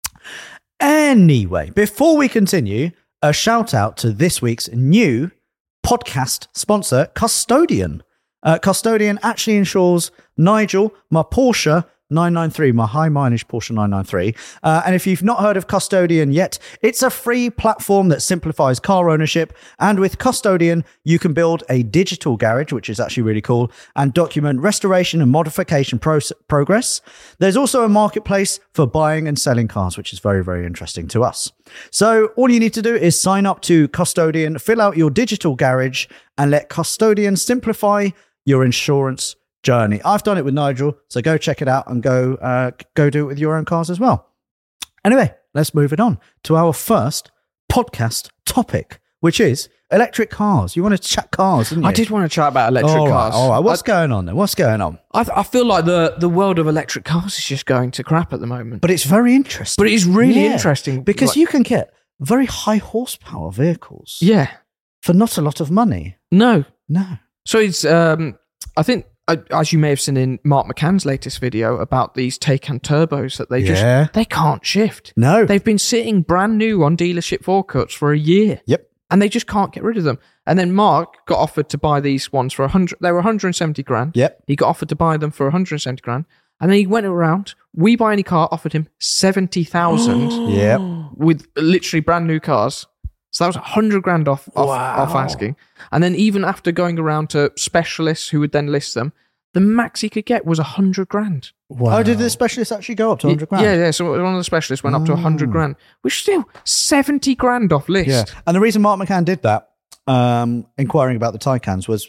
Anyway, before we continue, a shout out to this week's new podcast sponsor, Custodian. Custodian actually insures Nigel, my Porsche 993, my high mileage Porsche 993. And if you've not heard of Custodian yet, it's a free platform that simplifies car ownership. And with Custodian, you can build a digital garage, which is actually really cool, and document restoration and modification progress. There's also a marketplace for buying and selling cars, which is very, very interesting to us. So all you need to do is sign up to Custodian, fill out your digital garage, and let Custodian simplify your insurance journey. I've done it with Nigel, so go check it out and go do it with your own cars as well. Anyway, let's move it on to our first podcast topic, which is electric cars. You want to chat cars, didn't you? I did want to chat about electric cars. All right. What's going on then? What's going on? I feel like the world of electric cars is just going to crap at the moment. But it's very interesting. But it is really Yeah, interesting. because Like- you can get very high horsepower vehicles Yeah. for not a lot of money. No. No. So it's, I think, as you may have seen in Mark McCann's latest video about these Taycan turbos that they can't shift. No. They've been sitting brand new on dealership forecourts for a year. Yep. And they just can't get rid of them. And then Mark got offered to buy these ones for 100. They were 170 grand. Yep. He got offered to buy them for 170 grand. And then he went around. We Buy Any Car offered him 70,000 Yep. with literally brand new cars. So that was 100 grand off asking. And then even after going around to specialists who would then list them, the max he could get was 100 grand. Wow. Oh, did the specialist actually go up to 100 grand? Yeah. So one of the specialists went up to 100 grand, which is still 70 grand off list. Yeah. And the reason Mark McCann did that, inquiring about the Taycans, was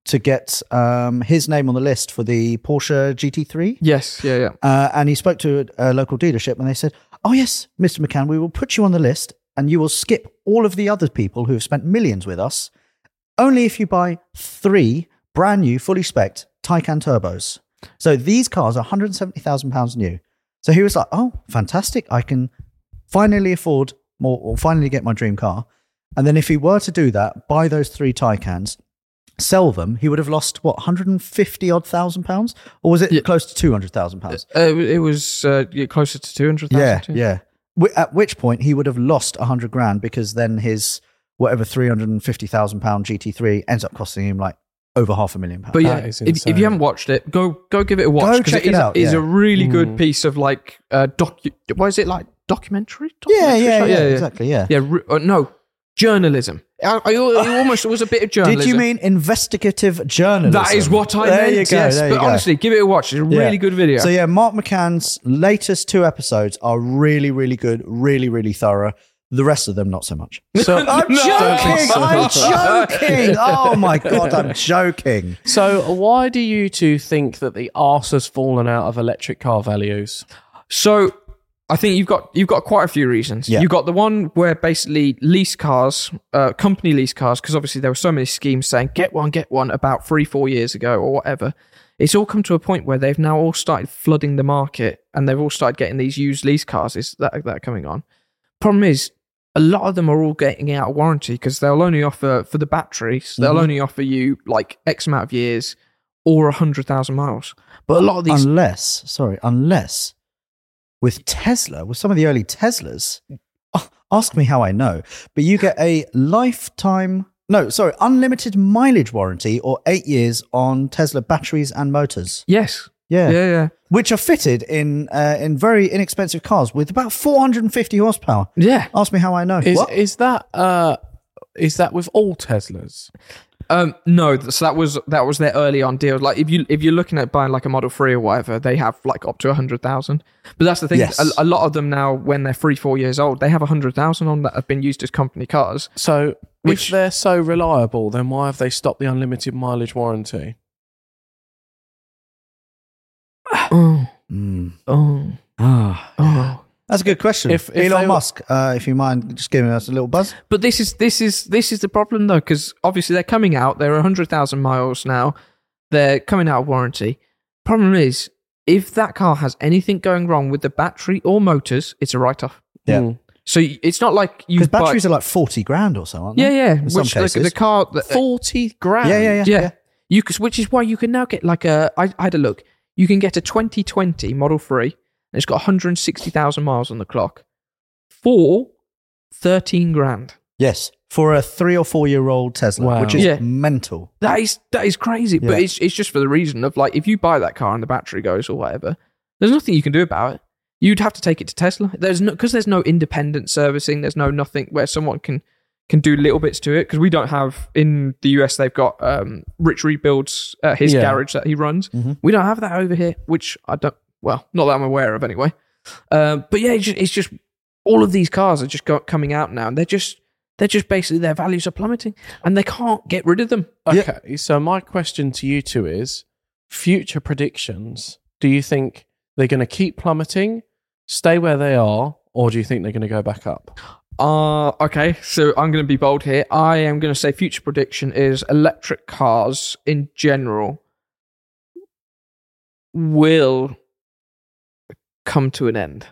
to get his name on the list for the Porsche GT3. Yes, yeah. And he spoke to a local dealership and they said, "Oh, yes, Mr. McCann, we will put you on the list and you will skip all of the other people who have spent millions with us only if you buy 3 brand new, fully spec'd Taycan turbos." So these cars are £170,000 new. So he was like, "Oh, fantastic. I can finally afford more or finally get my dream car." And then if he were to do that, buy those 3 Taycans, sell them, he would have lost, what, 150 odd £1,000? Or was it close to £200,000? It was closer to 200,000. Yeah. At which point he would have lost 100 grand because then his whatever £350,000 GT3 ends up costing him like over £500,000. But yeah, That is if you insane. haven't watched it, go give it a watch. Go 'cause check it out, It's yeah. a really good piece of like what is it, like documentary? Yeah, Documentary? exactly, yeah. No, journalism. I almost was a bit of journalism. Did you mean investigative journalism? That is what I There meant. you go, Yes, there you but go. honestly, give it a watch. It's a really good video. So yeah, Mark McCann's latest 2 episodes are really, really good, really, really thorough. The rest of them, not so much. So, I'm joking! I'm joking! Oh my God, I'm joking. so why do you two think that the arse has fallen out of electric car values? So I think you've got quite a few reasons. Yeah. You've got the one where basically lease cars, company lease cars, because obviously there were so many schemes saying get one about 3-4 years ago or whatever. It's all come to a point where they've now all started flooding the market and they've all started getting these used lease cars that are coming on. Problem is, a lot of them are all getting out of warranty because they'll only offer, for the batteries, they'll only offer you like X amount of years or 100,000 miles. But a lot of these... Unless with Tesla, with some of the early Teslas, ask me how I know, but you get a unlimited mileage warranty or 8 years on Tesla batteries and motors. Yes. Yeah. Yeah. Which are fitted in very inexpensive cars with about 450 horsepower. Yeah. Ask me how I know. What? Is that with all Teslas? No, so that was their early on deal. Like if you're looking at buying like a Model 3 or whatever, they have like up to 100,000. But that's the thing. Yes. A lot of them now, when they're 3-4 years old, they have 100,000 on that have been used as company cars. So if they're so reliable, then why have they stopped the unlimited mileage warranty? Oh, Ah. oh. That's a good question. If they Elon were- Musk, if you mind just giving us a little buzz. But this is the problem though, because obviously they're coming out. They're 100,000 miles now. They're coming out of warranty. Problem is, if that car has anything going wrong with the battery or motors, it's a write-off. Yeah. Mm. So it's not like you Because buy... batteries are like 40 grand or so, aren't they? Yeah. In some Which cases. the car... that 40 grand. Yeah. Which is why you can now get like I had a look. You can get a 2020 Model 3, and it's got 160,000 miles on the clock for 13 grand. Yes. For a 3 or 4 year old Tesla, Wow. which is Yeah. mental. That is crazy. Yeah. But it's just for the reason of like, if you buy that car and the battery goes or whatever, there's nothing you can do about it. You'd have to take it to Tesla. There's no independent servicing. There's nothing where someone can do little bits to it, because we don't have in the US. They've got Rich Rebuilds, his Yeah. garage that he runs. Mm-hmm. We don't have that over here, which I don't. Well, not that I'm aware of anyway. But yeah, it's just all of these cars are just coming out now, and they're just basically their values are plummeting, and they can't get rid of them. Okay, so my question to you two is, future predictions, do you think they're going to keep plummeting, stay where they are, or do you think they're going to go back up? Okay, so I'm going to be bold here. I am going to say future prediction is electric cars in general will come to an end.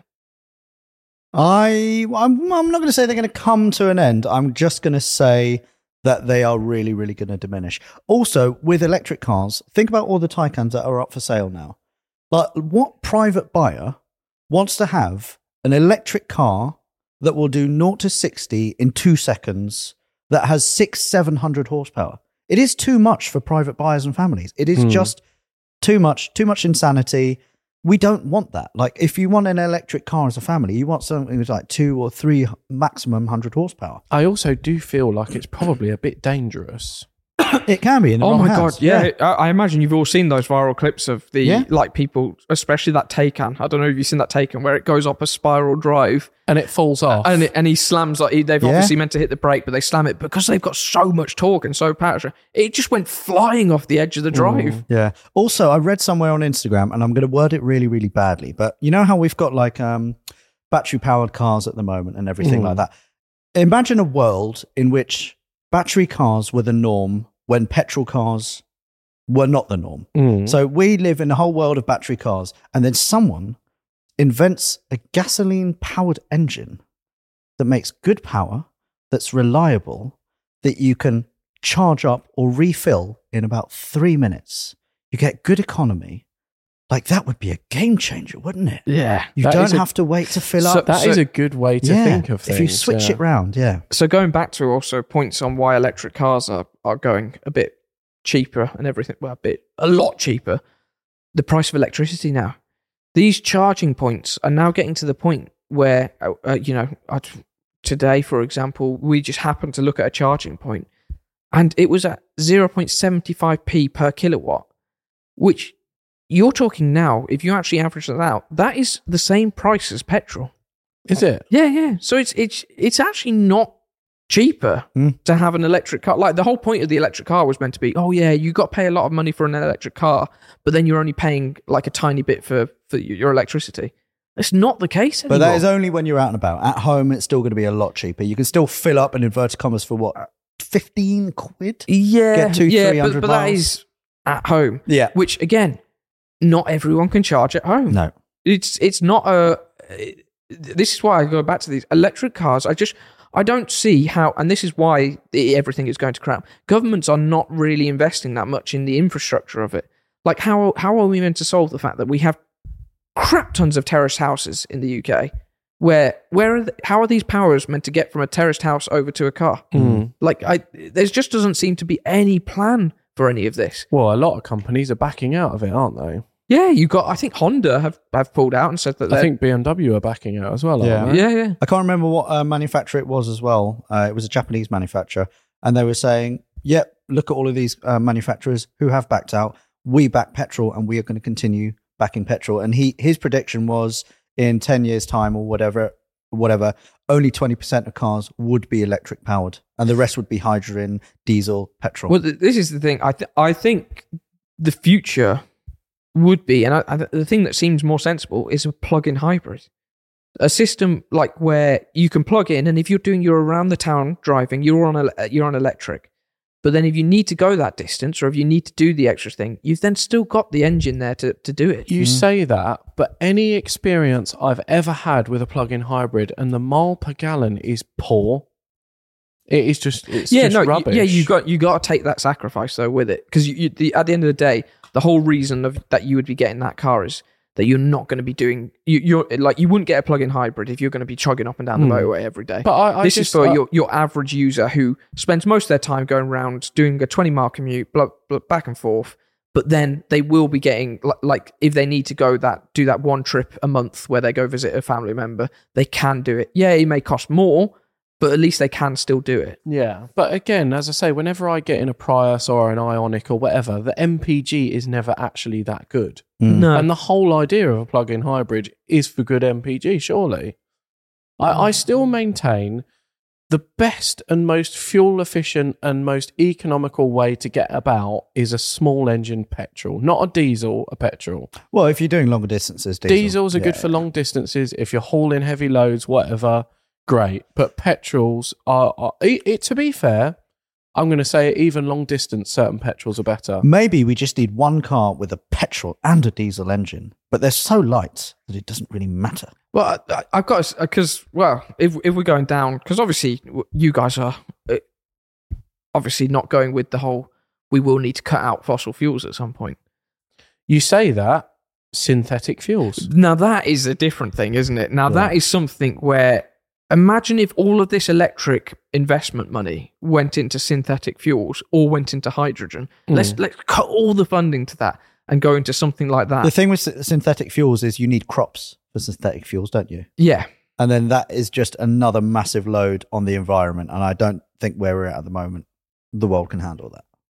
I'm not going to say they're going to come to an end. I'm just going to say that they are really, really going to diminish. Also, with electric cars, think about all the Taycans that are up for sale now. Like, what private buyer wants to have an electric car that will do 0 to 60 in 2 seconds, that has 600-700 horsepower? It is too much for private buyers and families. It is just too much insanity. We don't want that. Like, if you want an electric car as a family, you want something with like 2 or 3 maximum 100 horsepower. I also do feel like it's probably a bit dangerous It can be in the Oh wrong my hands. god! Yeah, I imagine you've all seen those viral clips of the like people, especially that Taycan. I don't know if you've seen that Taycan where it goes up a spiral drive And it falls off. and he slams like they've obviously meant to hit the brake, but they slam it because they've got so much torque and so power. It just went flying off the edge of the drive. Yeah. Also, I read somewhere on Instagram, and I'm going to word it really, really badly, but you know how we've got like battery-powered cars at the moment and everything like that? Imagine a world in which battery cars were the norm when petrol cars were not the norm. So we live in a whole world of battery cars, and then someone invents a gasoline-powered engine that makes good power, that's reliable, that you can charge up or refill in about 3 minutes. You get good economy. Like, that would be a game changer, wouldn't it? Yeah. You don't have to wait to fill up. That is a good way to think of things. If you switch it round, So going back to also points on why electric cars are going a bit cheaper and everything, well, a lot cheaper, the price of electricity now. These charging points are now getting to the point where, today, for example, we just happened to look at a charging point and it was at 0.75p per kilowatt, which you're talking now, if you actually average that out, that is the same price as petrol. Is it? Yeah. So it's actually not cheaper to have an electric car. Like, the whole point of the electric car was meant to be, oh yeah, you got to pay a lot of money for an electric car, but then you're only paying like a tiny bit for your electricity. It's not the case anymore. But that is only when you're out and about. At home, it's still going to be a lot cheaper. You can still fill up, in inverted commas, for what, 15 quid? Yeah, Get 300 but miles? that is at home. Yeah. Which, again, not everyone can charge at home. No. It's not a... This is why I go back to these electric cars. I don't see how, and this is why everything is going to crap. Governments are not really investing that much in the infrastructure of it. Like, how are we meant to solve the fact that we have crap tons of terraced houses in the UK? How are these powers meant to get from a terraced house over to a car? Like, there just doesn't seem to be any plan for any of this. Well, a lot of companies are backing out of it, aren't they? Yeah, I think Honda have pulled out and said that I think BMW are backing out as well, aren't they? Yeah. I can't remember what manufacturer it was as well. It was a Japanese manufacturer. And they were saying, yep, look at all of these manufacturers who have backed out. We back petrol and we are going to continue backing petrol. And his prediction was in 10 years' time or whatever, only 20% of cars would be electric powered. And the rest would be hydrogen, diesel, petrol. Well, this is the thing. I think the future would be, and the thing that seems more sensible is a plug-in hybrid. A system like where you can plug in, and if you're doing your around the town driving, you're on electric. But then if you need to go that distance, or if you need to do the extra thing, you've then still got the engine there to do it. You say that, but any experience I've ever had with a plug-in hybrid and the mile per gallon is poor. It is just rubbish. You got to take that sacrifice though with it, because at the end of the day, the whole reason that you would be getting that car is that you're not going to be doing you wouldn't get a plug-in hybrid if you're going to be chugging up and down the motorway every day. But this is for your average user who spends most of their time going around doing a 20-mile commute back and forth. But then they will be getting, like, if they need to do that one trip a month where they go visit a family member, they can do it. Yeah, it may cost more, but at least they can still do it. Yeah. But again, as I say, whenever I get in a Prius or an Ioniq or whatever, the MPG is never actually that good. No. And the whole idea of a plug-in hybrid is for good MPG, surely. I still maintain the best and most fuel efficient and most economical way to get about is a small engine petrol, not a diesel, a petrol. Well, if you're doing longer distances, Diesels are good for long distances. If you're hauling heavy loads, whatever, great. But petrols are to be fair, I'm going to say even long distance, certain petrols are better. Maybe we just need one car with a petrol and a diesel engine, but they're so light that it doesn't really matter. Well, I've got, because, well, if we're going down, because obviously you guys are obviously not going with the whole, we will need to cut out fossil fuels at some point. You say that, synthetic fuels. Now that is a different thing, isn't it? Now that is something where, imagine if all of this electric investment money went into synthetic fuels or went into hydrogen. Let's cut all the funding to that and go into something like that. The thing with synthetic fuels is you need crops for synthetic fuels, don't you? Yeah. And then that is just another massive load on the environment. And I don't think where we're at the moment, the world can handle that.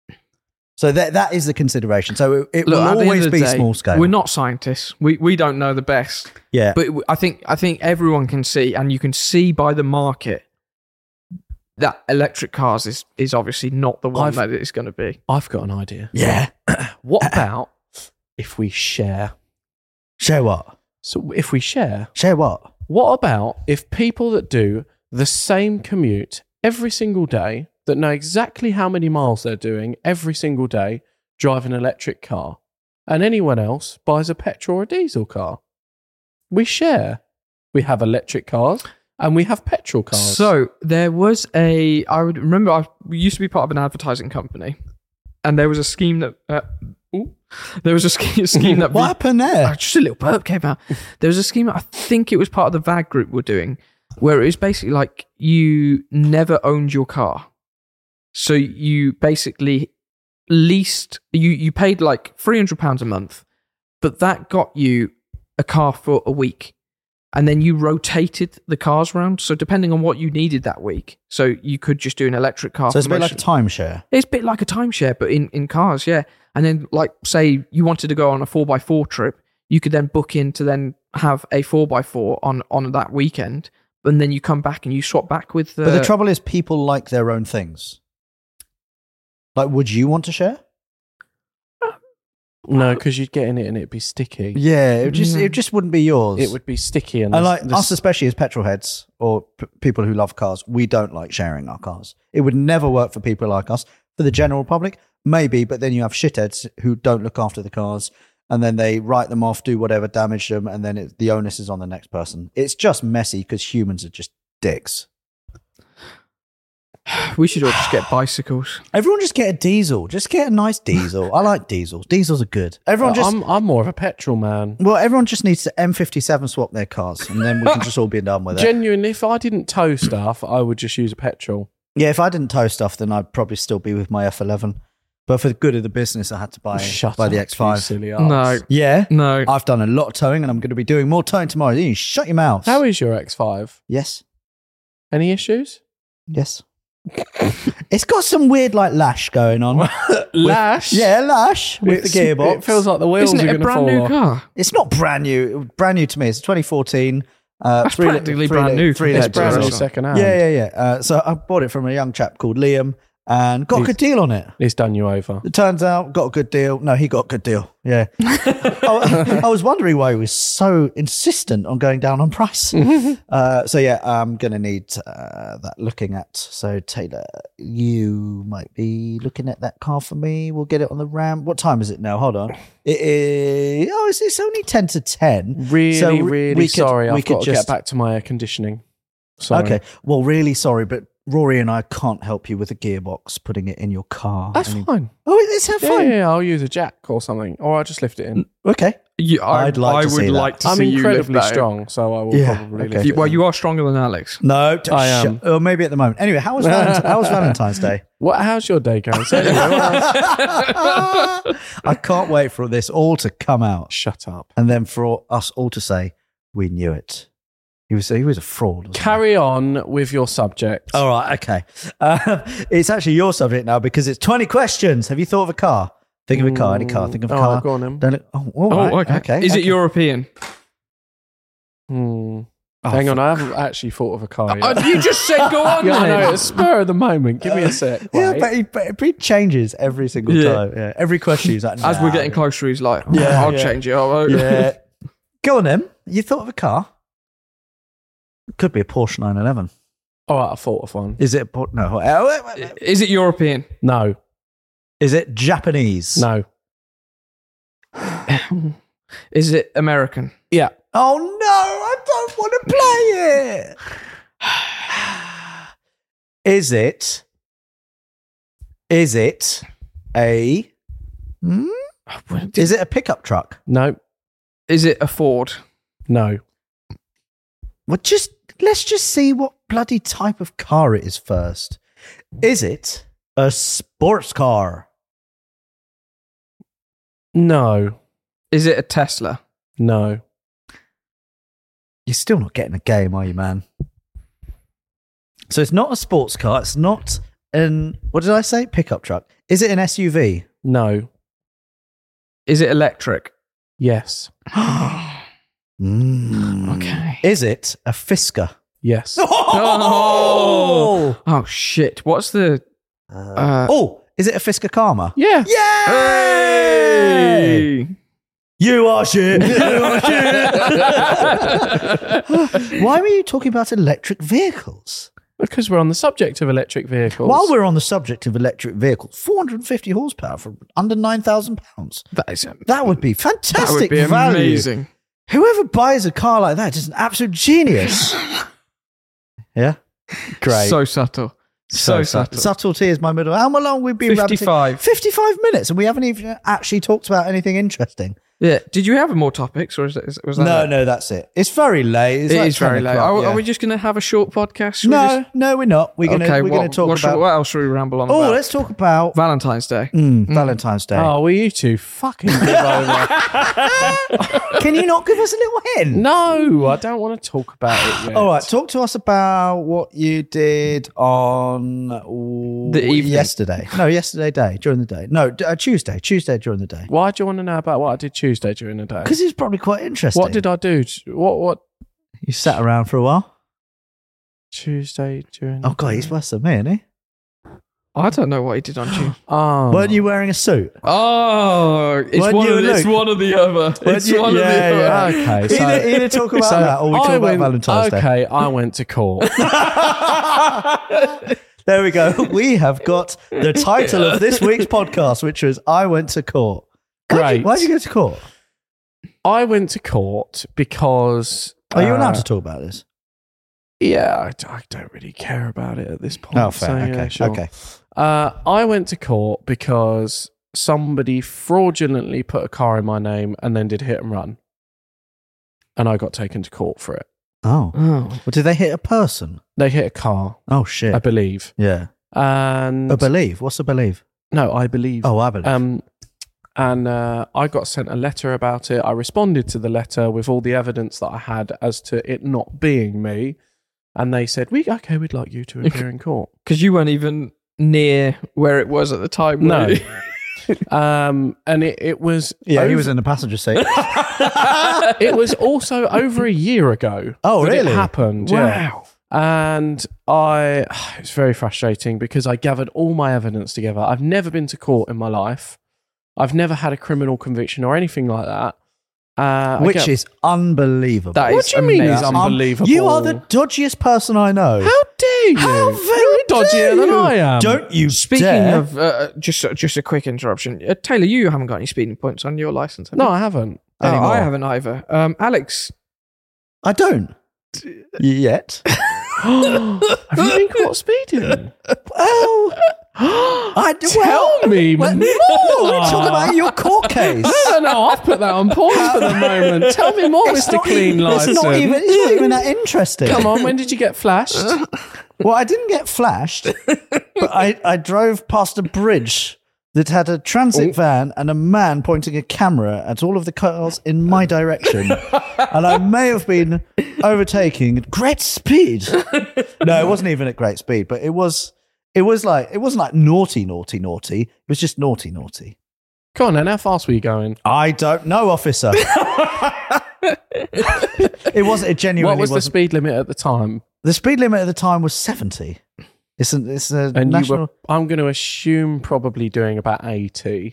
So that is the consideration. So it will Look, at the end always of the be day, small scale. We're not scientists. We don't know the best. Yeah. But I think everyone can see, and you can see by the market that electric cars is obviously not the one that it's going to be. I've got an idea. Yeah. What about if we share? Share what? So if we share, Share what? what about if people that do the same commute every single day, that know exactly how many miles they're doing every single day, drive an electric car, and anyone else buys a petrol or a diesel car? We share. We have electric cars and we have petrol cars. So there was I would remember I used to be part of an advertising company, and there was a scheme that there was a scheme that What happened there? just a little burp came out. There was a scheme that I think it was part of the VAG group were doing, where it was basically like you never owned your car. So you basically leased, you paid like £300 a month, but that got you a car for a week. And then you rotated the cars around. So depending on what you needed that week. So you could just do an electric car. So it's a for bit like a most- timeshare. It's a bit like a timeshare, but in cars, yeah. And then, like, say you wanted to go on a 4x4 trip, you could then book in to then have a 4x4 on that weekend, and then you come back and you swap back with the... But the trouble is people like their own things. Like, would you want to share? no, because you'd get in it and it'd be sticky. Yeah, it just wouldn't be yours. It would be sticky. And And like us, especially as petrol heads or people who love cars, we don't like sharing our cars. It would never work for people like us. For the general public, maybe, but then you have shitheads who don't look after the cars, and then they write them off, do whatever, damage them, and then the onus is on the next person. It's just messy because humans are just dicks. We should all just get bicycles. Everyone just get a diesel. Just get a nice diesel. I like diesels. Diesels are good. Everyone just... I'm more of a petrol man. Well, everyone just needs to M57 swap their cars, and then we can just all be done with it. Genuinely, if I didn't tow stuff, I would just use a petrol. Yeah, if I didn't tow stuff, then I'd probably still be with my F11. But for the good of the business, I had to buy Shut the up, you X5. silly No. arse. Yeah, No. I've done a lot of towing, and I'm going to be doing more towing tomorrow. You shut your mouth. How is your X5? Yes, Any issues? yes. It's got some weird like lash going on. Lash? Yeah, lash with the gearbox. It feels like the wheels Isn't are it a going to brand fall new off. car? It's not brand new. Brand new to me. It's 2014. That's practically brand new. Three It's Yeah, brand new it's second hand. Yeah. So I bought it from a young chap called Liam, and got a good deal on it. He's done you over. It turns out, got a good deal. No, he got a good deal. Yeah. I was wondering why he was so insistent on going down on price. So yeah, I'm going to need that looking at. So Taylor, you might be looking at that car for me. We'll get it on the RAM. What time is it now? Hold on. It is, it's only 10 to 10. Really, So really sorry. we I've could got to get back to my air conditioning. Sorry. Okay. Well, really sorry, but Rory and I can't help you with a gearbox, putting it in your car. That's fine. Oh, it's Yeah, fine. yeah, I'll use a jack or something, or I'll just lift it in. Okay. I'd like to would see that. like to I'm see you lift incredibly that in. strong, so I will Yeah, probably okay. lift it Well, in. you are stronger than Alex. No, I am. Or maybe at the moment. Anyway, how was Valentine's Day? How's your day going? So anyway, I can't wait for this all to come out, shut up. and then for us all to say we knew it. He was a fraud. wasn't he? Carry on with your subject. All right, okay. It's actually your subject now because it's 20 questions. Have you thought of a car? Think of a car. Any car? Think of a car. Go on then. Don't look, all right, okay. Is it okay. European? Hmm. Oh, Hang on, I haven't actually thought of a car yet. You just said go on Yeah, I then. know, it's spur of the moment. Give me a sec. Yeah, Wait. but he changes every single Yeah. time. Yeah, every question he's like, As nah. we're getting closer, he's like, Yeah, I'll yeah. change it. I won't. Yeah. Go on then. You thought of a car? Could be a Porsche 911. All right, I thought of one. Is it a Porsche? No. Is it European? No, Is it Japanese? no. Is it American? Yeah. Oh no, I don't want to play it. Is it a Is it a pickup truck? No, Is it a Ford? no. Well, let's just see what bloody type of car it is first. Is it a sports car? No, Is it a Tesla? no. You're still not getting a game, are you, man? So it's not a sports car. It's not what did I say? Pickup truck. Is it an SUV? No. Is it electric? Yes. Okay. Is it a Fisker? Yes. Oh shit! What's the? Is it a Fisker Karma? Yeah. Hey! You are shit. Why were you talking about electric vehicles? Because we're on the subject of electric vehicles. While we're on the subject of electric vehicles, 450 horsepower for under £9,000. That would be fantastic That would be value. amazing. Whoever buys a car like that is an absolute genius. Yeah? Great. So subtle. So subtle. Subtlety is my middle. How long have we been 55. 55 minutes, and we haven't even actually talked about anything interesting. Yeah. Did you have more topics, or was that it? No, that's it. It's very late. It's It like is very 10 late. o'clock, Are we just going to have a short podcast? Should we No, we're not. We're going to talk about... what else should we ramble on Oh, about? let's talk about Valentine's Day. Valentine's Day. Oh, will you two fucking give over? Can you not give us a little hint? No, I don't want to talk about it yet. All right, talk to us about what you did on The evening. yesterday. No, yesterday during the day. No, Tuesday during the day. Why do you want to know about what I did Tuesday during the day? Because it's probably quite interesting. What did I do? What You sat around for a while? Tuesday during? Oh, God, he's worse than me, isn't he? I don't know what he did on Tuesday. Oh, Weren't you wearing a suit? Oh, it's Weren't one you, of the, it's Luke? one or the other. It's you- one or the yeah, other. okay. So, Either talk about that or we talk about Valentine's Day. Okay, I went to court. There we go. We have got the title of this week's podcast, which was I Went to Court. Great. Why'd you go to court? I went to court because. Are you allowed to talk about this? Yeah, I don't really care about it at this point. Oh, fair. So, yeah, Okay. sure. Okay. I went to court because somebody fraudulently put a car in my name and then did hit and run. And I got taken to court for it. Oh. Oh. Well, did they hit a person? They hit a car, Oh, shit. I believe. Yeah. And A believe? What's a believe? no, I believe. Oh, I believe. I got sent a letter about it. I responded to the letter with all the evidence that I had as to it not being me. And they said, we'd like you to appear in court. Because you weren't even near where it was at the time. No. were you? And it was... yeah, he over- was in the passenger seat. It was also over a year ago. Oh, that really? It happened. Yeah. And it's very frustrating because I gathered all my evidence together. I've never been to court in my life. I've never had a criminal conviction or anything like that. Which is unbelievable. That What is do you mean it's amazing. unbelievable? You are the dodgiest person I know. How dare you? How very You're dodgier dare than you? I am. Don't you Speaking dare. of, just a quick interruption. Taylor, you haven't got any speeding points on your license, have No, you? I haven't. Oh, anymore. I haven't either. Alex, I don't. Yet. Have you been caught speeding? Tell me more. We're talking about your court case. No, I'll put that on pause for the moment. Tell me more, Mr. Clean License. It's not even that interesting. Come on, when did you get flashed? Well, I didn't get flashed, but I drove past a bridge that had a transit van and a man pointing a camera at all of the cars in my direction. And I may have been overtaking at great speed. No, it wasn't even at great speed, but it wasn't like naughty. It was just naughty. Come on, then, how fast were you going? I don't know, officer. It genuinely What was the wasn't. speed limit at the time? The speed limit at the time was 70. It's a And national. you were, I'm going to assume, probably doing about 80.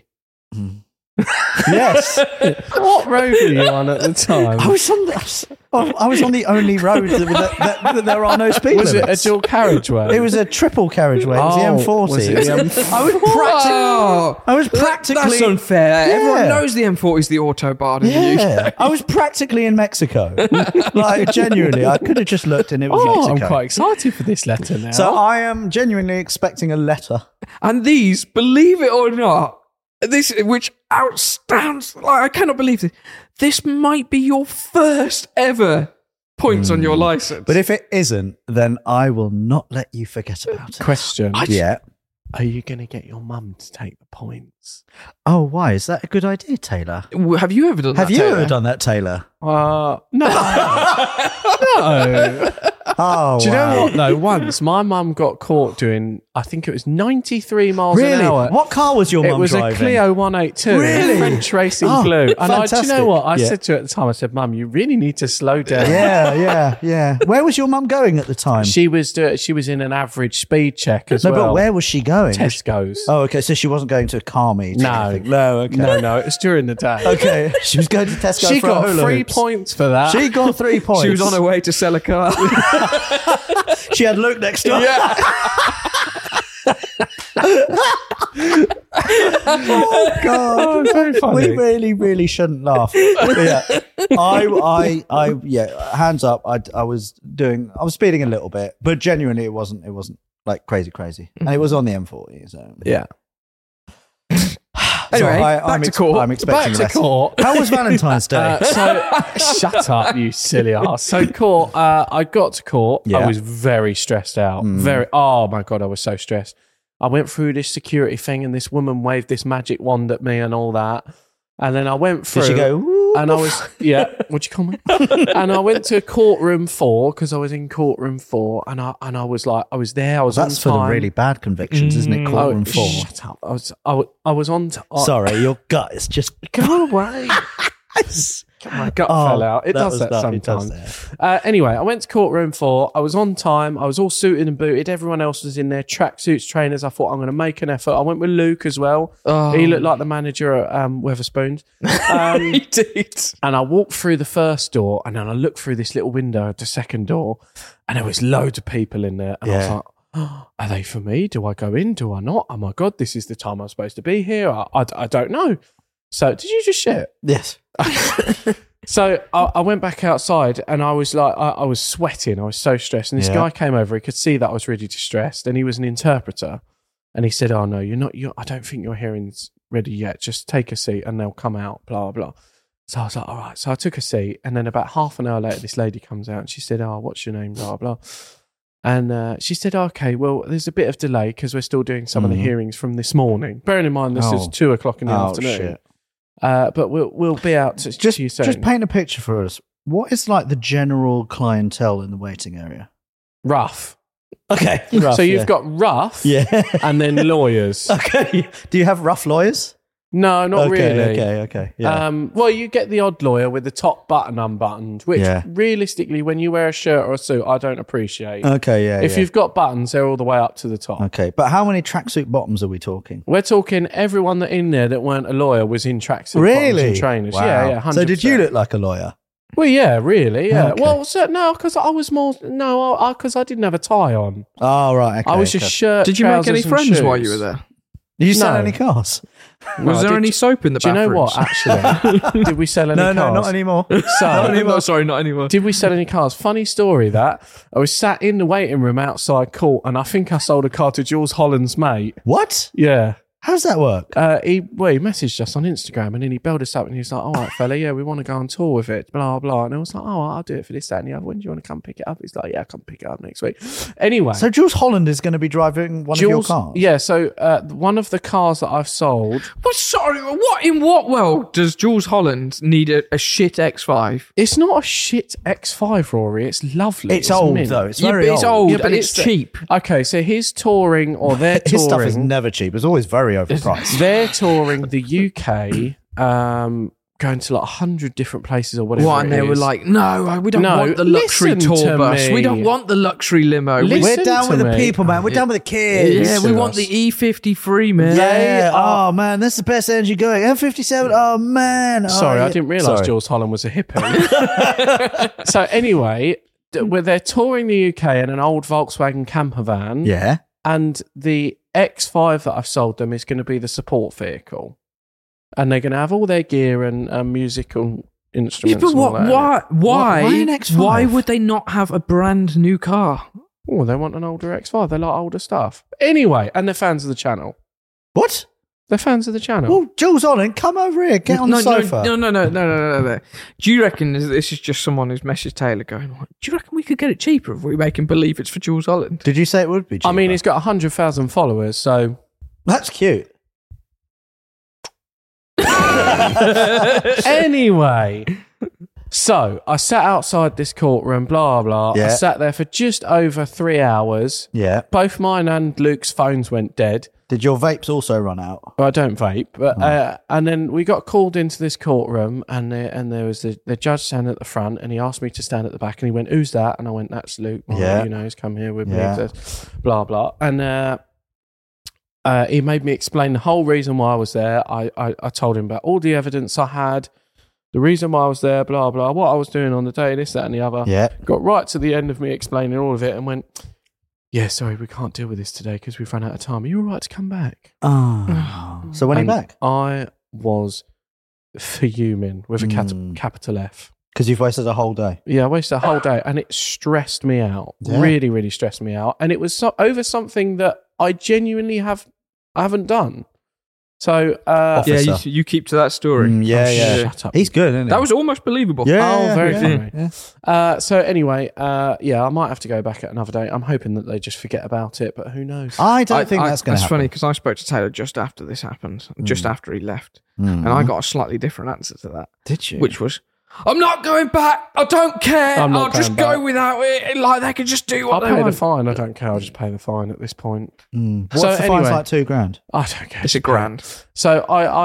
Yes, What road were you on at the time? I was on the only road that there are no speed Was it limits. a dual carriageway? It was a triple carriageway. It was the M40. Was it the M40? I was practically. that's unfair. Yeah. Everyone knows the M40 is the autobahn in the Yeah, UK. I was practically in Mexico. Like genuinely, I could have just looked and it was Oh, I'm Mexico. quite excited for this letter now. So I am genuinely expecting a letter. And these, believe it or not, this which outstands. Like I cannot believe this. This might be your first ever points on your license. But if it isn't, then I will not let you forget about it. Question. Yeah. Are you going to get your mum to take the points? Oh, why? Is that a good idea, Taylor? have you ever done Have that? you Taylor? ever done that, Taylor? No. No. Oh, Do you wow. know what though? Once my mum got caught doing, I think it was 93 miles Really? an hour. What car was your It mum was driving? a Clio 182, Really? French racing Oh, blue. And do you fantastic. know what? I Yeah. said to her at the time, I said, Mum, you really need to slow down. Yeah. Where was your mum going at the time? She was in an average speed check as no, well. but where was she going? Tesco's. Oh, okay. So she wasn't going to a car meet. or No. anything. No. Okay. No, it was during the day. Okay. She was going to Tesco. She for got hula 3 hoops. points for that. She got 3 points. She was on her way to sell a car. She had Luke next to her. Oh God! Oh, very funny. We really shouldn't laugh. Yeah, hands up. I was speeding a little bit, but genuinely, it wasn't like crazy, and it was on the M40. So Yeah. Anyway, back I'm to court. I'm expecting Back to less. court. How was Valentine's Day? Shut up, you silly ass. So court, I got to court. Yeah. I was very stressed out. Oh my God, I was so stressed. I went through this security thing and this woman waved this magic wand at me and all that. And then I went through. Did she go? "Woo"? And I was, what'd you call me? And I went to courtroom 4 because I was in courtroom 4 and I was like, I was there, I was That's on for time. the really bad convictions, isn't it? Courtroom 4. Shut up. I was on time. Sorry, your gut is just. Go away. My gut fell out. It does that sometimes. Anyway, I went to courtroom 4. I was on time. I was all suited and booted. Everyone else was in their tracksuits, trainers. I thought I'm going to make an effort. I went with Luke as well. He looked like the manager at Weatherspoons. He did. And I walked through the first door and then I looked through this little window at the second door and there was loads of people in there. And I was like, oh, are they for me? Do I go in? Do I not? Oh my God, this is the time I'm supposed to be here. I don't know. So did you just shit? Yes. So I went back outside and I was like, I was sweating. I was so stressed. And this guy came over. He could see that I was really distressed. And he was an interpreter. And he said, oh, no, I don't think your hearing's ready yet. Just take a seat and they'll come out, blah, blah. So I was like, all right. So I took a seat. And then about half an hour later, this lady comes out and she said, oh, what's your name, blah, blah. And she said, okay, well, there's a bit of delay because we're still doing some of the hearings from this morning. Bearing in mind, this is 2 o'clock in the afternoon. Shit. But we'll be out to you soon. Just paint a picture for us. What is like the general clientele in the waiting area? Rough. Okay. So you've got rough and then lawyers. Okay. Do you have rough lawyers? No, not really. Okay. Yeah. Well, you get the odd lawyer with the top button unbuttoned, which realistically, when you wear a shirt or a suit, I don't appreciate. Okay, yeah. If you've got buttons, they're all the way up to the top. Okay, but how many tracksuit bottoms are we talking? We're talking everyone that in there that weren't a lawyer was in tracksuit Really? bottoms and trainers. Wow. Yeah, 100%. So did you look like a lawyer? Well, yeah, really, yeah. Okay. Well, so, no, because I was more... No, because I didn't have a tie on. Oh, right. Okay, I was just shirt, Did you make any trousers and friends while shoes. you were there? Did you sell No. any cars? Was there any soap in the Do you bathrooms? know what, actually? Did we sell any No, cars? not anymore. So, No, sorry, not anymore. did we sell any cars? Funny story that I was sat in the waiting room outside court and I think I sold a car to Jules Holland's mate. What? Yeah. How does that work? He messaged us on Instagram and then he belled us up and he was like, all right, fella, yeah, we want to go on tour with it, blah, blah. And I was like, oh, I'll do it for this, that and the other. When do you want to come pick it up? He's like, yeah, come pick it up next week. Anyway. So Jules Holland is going to be driving one of your cars? Yeah, so one of the cars that I've sold, What? Sorry, what? In what world does Jules Holland need a shit X5? it's not a shit X5, Rory. It's lovely. It's old, mint. though. It's Yeah, very but it's old. old Yeah, but and it's cheap. Okay, so his touring or their touring. His stuff is never cheap. It's always very overpriced. They're touring the UK, going to like 100 different places or whatever. What? And it they were is. like, no, we don't No, want the luxury listen tour to bus. me. We don't want the luxury limo. Listen We're down to with the me. people, man. We're down with the kids. Yeah, we want the E53, man. Yeah. are- Oh, man. That's the best energy going. M57. Oh, man. Sorry, oh, I didn't realise Sorry. Jules Holland was a hippie. So anyway, where they're touring the UK in an old Volkswagen camper van. Yeah. And the X5 that I've sold them is going to be the support vehicle. And they're going to have all their gear and musical Yeah, instruments. but and all what? that. Why? Why an X5? Why would they not have a brand new car? Oh, they want an older X5. They like older stuff. Anyway, and they're fans of the channel. What? They're fans of the channel. Well, Jules Holland, come over here. Get on the sofa. No. Do you reckon this is just someone who's messaged Taylor going, do you reckon we could get it cheaper if we make him believe it's for Jules Holland? Did you say it would be cheaper? I mean, he's got 100,000 followers, so... That's cute. Anyway, So I sat outside this courtroom, blah, blah. Yeah. I sat there for just over 3 hours. Yeah. Both mine and Luke's phones went dead. Did your vapes also run out? I don't vape, but and then we got called into this courtroom, and there was the judge standing at the front, and he asked me to stand at the back, and he went, "Who's that?" And I went, "That's Luke. Yeah. You know, he's come here with Yeah. me." Blah blah, and he made me explain the whole reason why I was there. I told him about all the evidence I had, the reason why I was there, blah blah, what I was doing on the day, this, that, and the other. Yeah. Got right to the end of me explaining all of it, and went, "Yeah, sorry, we can't deal with this today because we've run out of time. Are you all right to come back?" Oh. So when are you And back? I was fuming with a capital F. Because you've wasted a whole day. Yeah, I wasted a whole day, and it stressed me out. Yeah. Really, really stressed me out. And it was over something that I genuinely haven't done. So, Yeah, Officer. you keep to that story. Yeah, yeah. shut up. He's good, isn't he? That was almost believable. Oh, very funny. Yeah. So anyway, yeah, I might have to go back at another day. I'm hoping that they just forget about it, but who knows? I don't think that's going to That's happen. funny because I spoke to Taylor just after this happened, just after he left, Mm. and I got a slightly different answer to that, Did you? which was, "I'm not going back. I don't care. I'm not I'll just going go back. without it. Like they can just do what I'll they pay the want." fine. I don't care. I'll just pay the fine at this point. What's So the fine's anyway- like $2,000? I don't care. It's a grand. So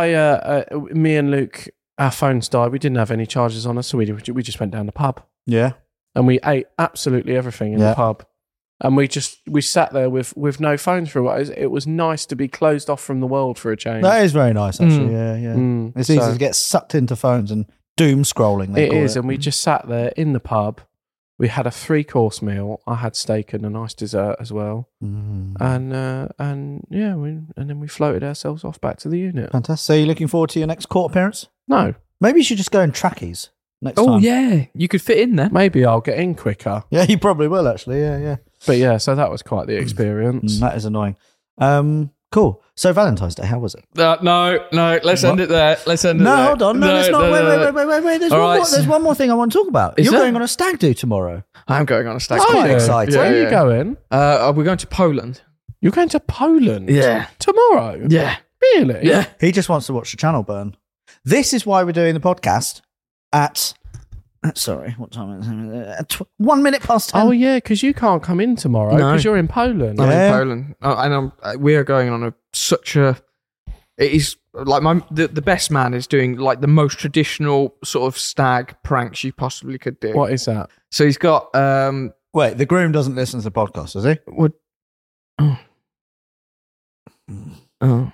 me and Luke, our phones died. We didn't have any charges on us, so we just went down the pub Yeah. and we ate absolutely everything in Yeah. the pub. And we sat there with no phones for a while. It was nice to be closed off from the world for a change. That is very nice, actually. Yeah, yeah. Mm. It's easy So- to get sucked into phones and doom scrolling. They It call is, and we just sat there in the pub. We had a 3-course meal. I had steak and a nice dessert as well, Mm. and yeah, and then we floated ourselves off back to the unit. Fantastic. So, are you looking forward to your next court appearance? No, Maybe you should just go in trackies next Oh time. yeah, you could fit in there. maybe I'll get in quicker. Yeah, you probably will, actually. Yeah, yeah. But yeah, so that was quite the experience. That is annoying. Cool. So, Valentine's Day, how was it? No, let's end it there. Let's end it No, there. hold on. No, let's not. Wait. There's All one right. more. There's one more thing I want to talk about. Is You're there? going on a stag do tomorrow. I'm going on a stag. That's Oh, quite yeah. exciting. Where are you Yeah. going? We're going to Poland. You're going to Poland? Yeah. Tomorrow? Yeah. Really? Yeah. He just wants to watch the channel burn. This is why we're doing the podcast at. Sorry, what time is it? 1 minute past 10. Oh, yeah, because you can't come in tomorrow No. because you're in Poland. I'm Yeah. in Poland, and we are going on such a. It is like the best man is doing like the most traditional sort of stag pranks you possibly could do. What is that? So he's got Wait, the groom doesn't listen to the podcast, does he? what? Oh.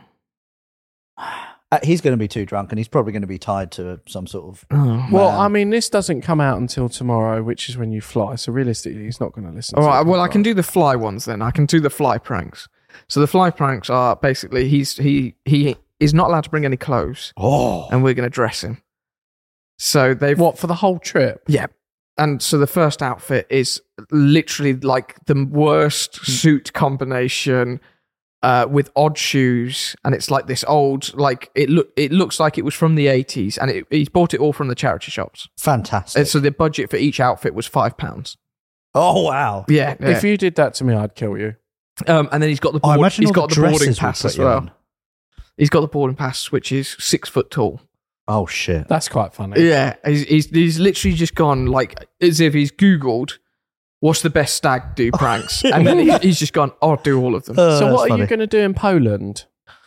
He's going to be too drunk and he's probably going to be tied to some sort of. Oh. Well, Man. I mean, this doesn't come out until tomorrow, which is when you fly. So realistically, he's not going to listen. All to right. the Well, I can podcast. do the fly ones then. I can do the fly pranks. So the fly pranks are basically he is not allowed to bring any clothes, Oh. and we're going to dress him. So they've What, for the whole trip? Yeah. And so the first outfit is literally like the worst suit combination with odd shoes, and it's like this old, like it looks like it was from the 80s, and he's bought it all from the charity shops. Fantastic. And so the budget for each outfit was £5. Oh, wow. Yeah. If you did that to me, I'd kill you. And then he's got the I board, imagine he's all got the the boarding dresses we pass put as you well. on. He's got the boarding pass, which is 6 foot tall. Oh, shit. That's quite funny. Yeah, he's literally just gone like as if he's Googled what's the best stag do pranks, and then he's just gone, I'll do all of them. So that's what are funny. you going to do in Poland?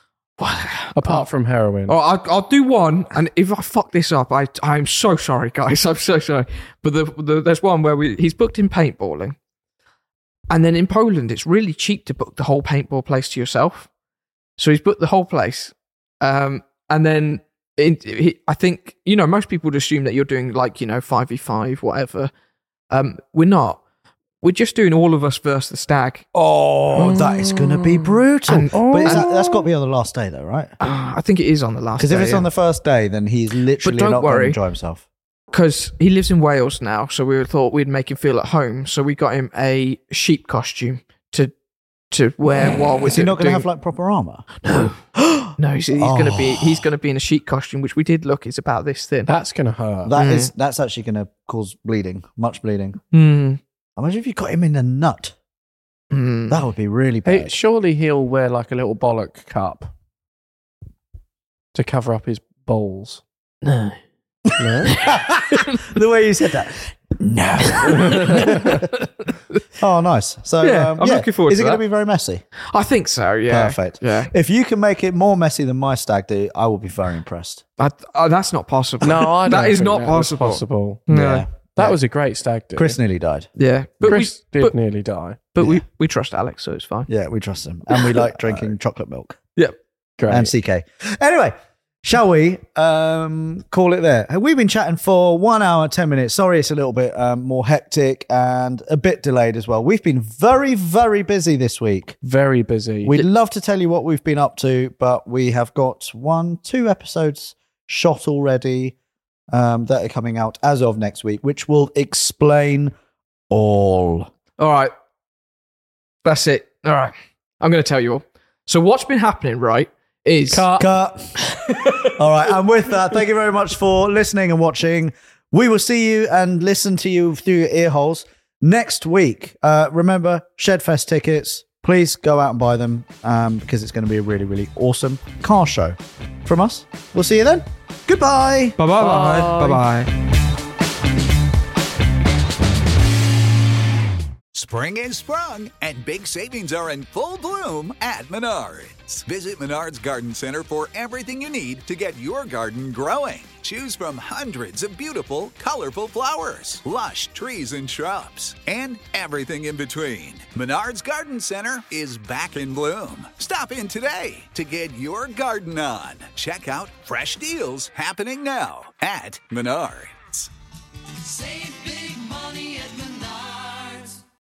Apart from heroin. Oh, I'll do one, and if I fuck this up, I'm so sorry, guys. I'm so sorry. But there's one where he's booked in paintballing, and then in Poland, it's really cheap to book the whole paintball place to yourself. So he's booked the whole place, and then I think most people would assume that you're doing like 5v5, whatever. We're not. We're just doing all of us versus the stag. Oh, that is going to be brutal. And- but that's got to be on the last day, though, right? I think it is on the last. Because if it's on the first day, then he's literally don't not going to worry. enjoy himself. Because he lives in Wales now, so we thought we'd make him feel at home. So we got him a sheep costume to wear while we're Is he not going to doing- have like proper armor? No, he's going to be in a sheep costume, which we did look is about this thin. That's going to hurt. That's actually going to cause bleeding, much bleeding. Hmm. Imagine if you got him in the nut. Hmm. That would be really Hey, bad. surely he'll wear like a little bollock cup to cover up his balls. No. The way you said that. No. Oh, nice. So, Yeah, I'm looking forward Is to it going to that. be very messy? I think so, yeah. Perfect. Yeah. If you can make it more messy than my stag do, I will be very impressed. That's not possible. No, I don't That is think not that was possible. possible. No. That was a great stag do. Chris nearly died. Yeah. But Chris we, did but, nearly die. but we trust Alex, so it's fine. Yeah, we trust him. And we like drinking chocolate milk Yep. Great. and CK. Anyway, shall we call it there? We've been chatting for 1 hour, 10 minutes. Sorry, it's a little bit more hectic and a bit delayed as well. We've been very, very busy this week. Very busy. We'd love to tell you what we've been up to, but we have got 2 episodes shot already that are coming out as of next week, which will explain all. All right. That's it. All right. I'm going to tell you all. So what's been happening, right, is... Cut. All right. And with that, thank you very much for listening and watching. We will see you and listen to you through your ear holes next week. Remember, Shedfest tickets. Please go out and buy them because it's going to be a really, really awesome car show from us. We'll see you then. Goodbye. Bye-bye. Bye-bye. Spring is sprung, and big savings are in full bloom at Menards. Visit Menards Garden Center for everything you need to get your garden growing. Choose from hundreds of beautiful, colorful flowers, lush trees and shrubs, and everything in between. Menards Garden Center is back in bloom. Stop in today to get your garden on. Check out fresh deals happening now at Menards. Save big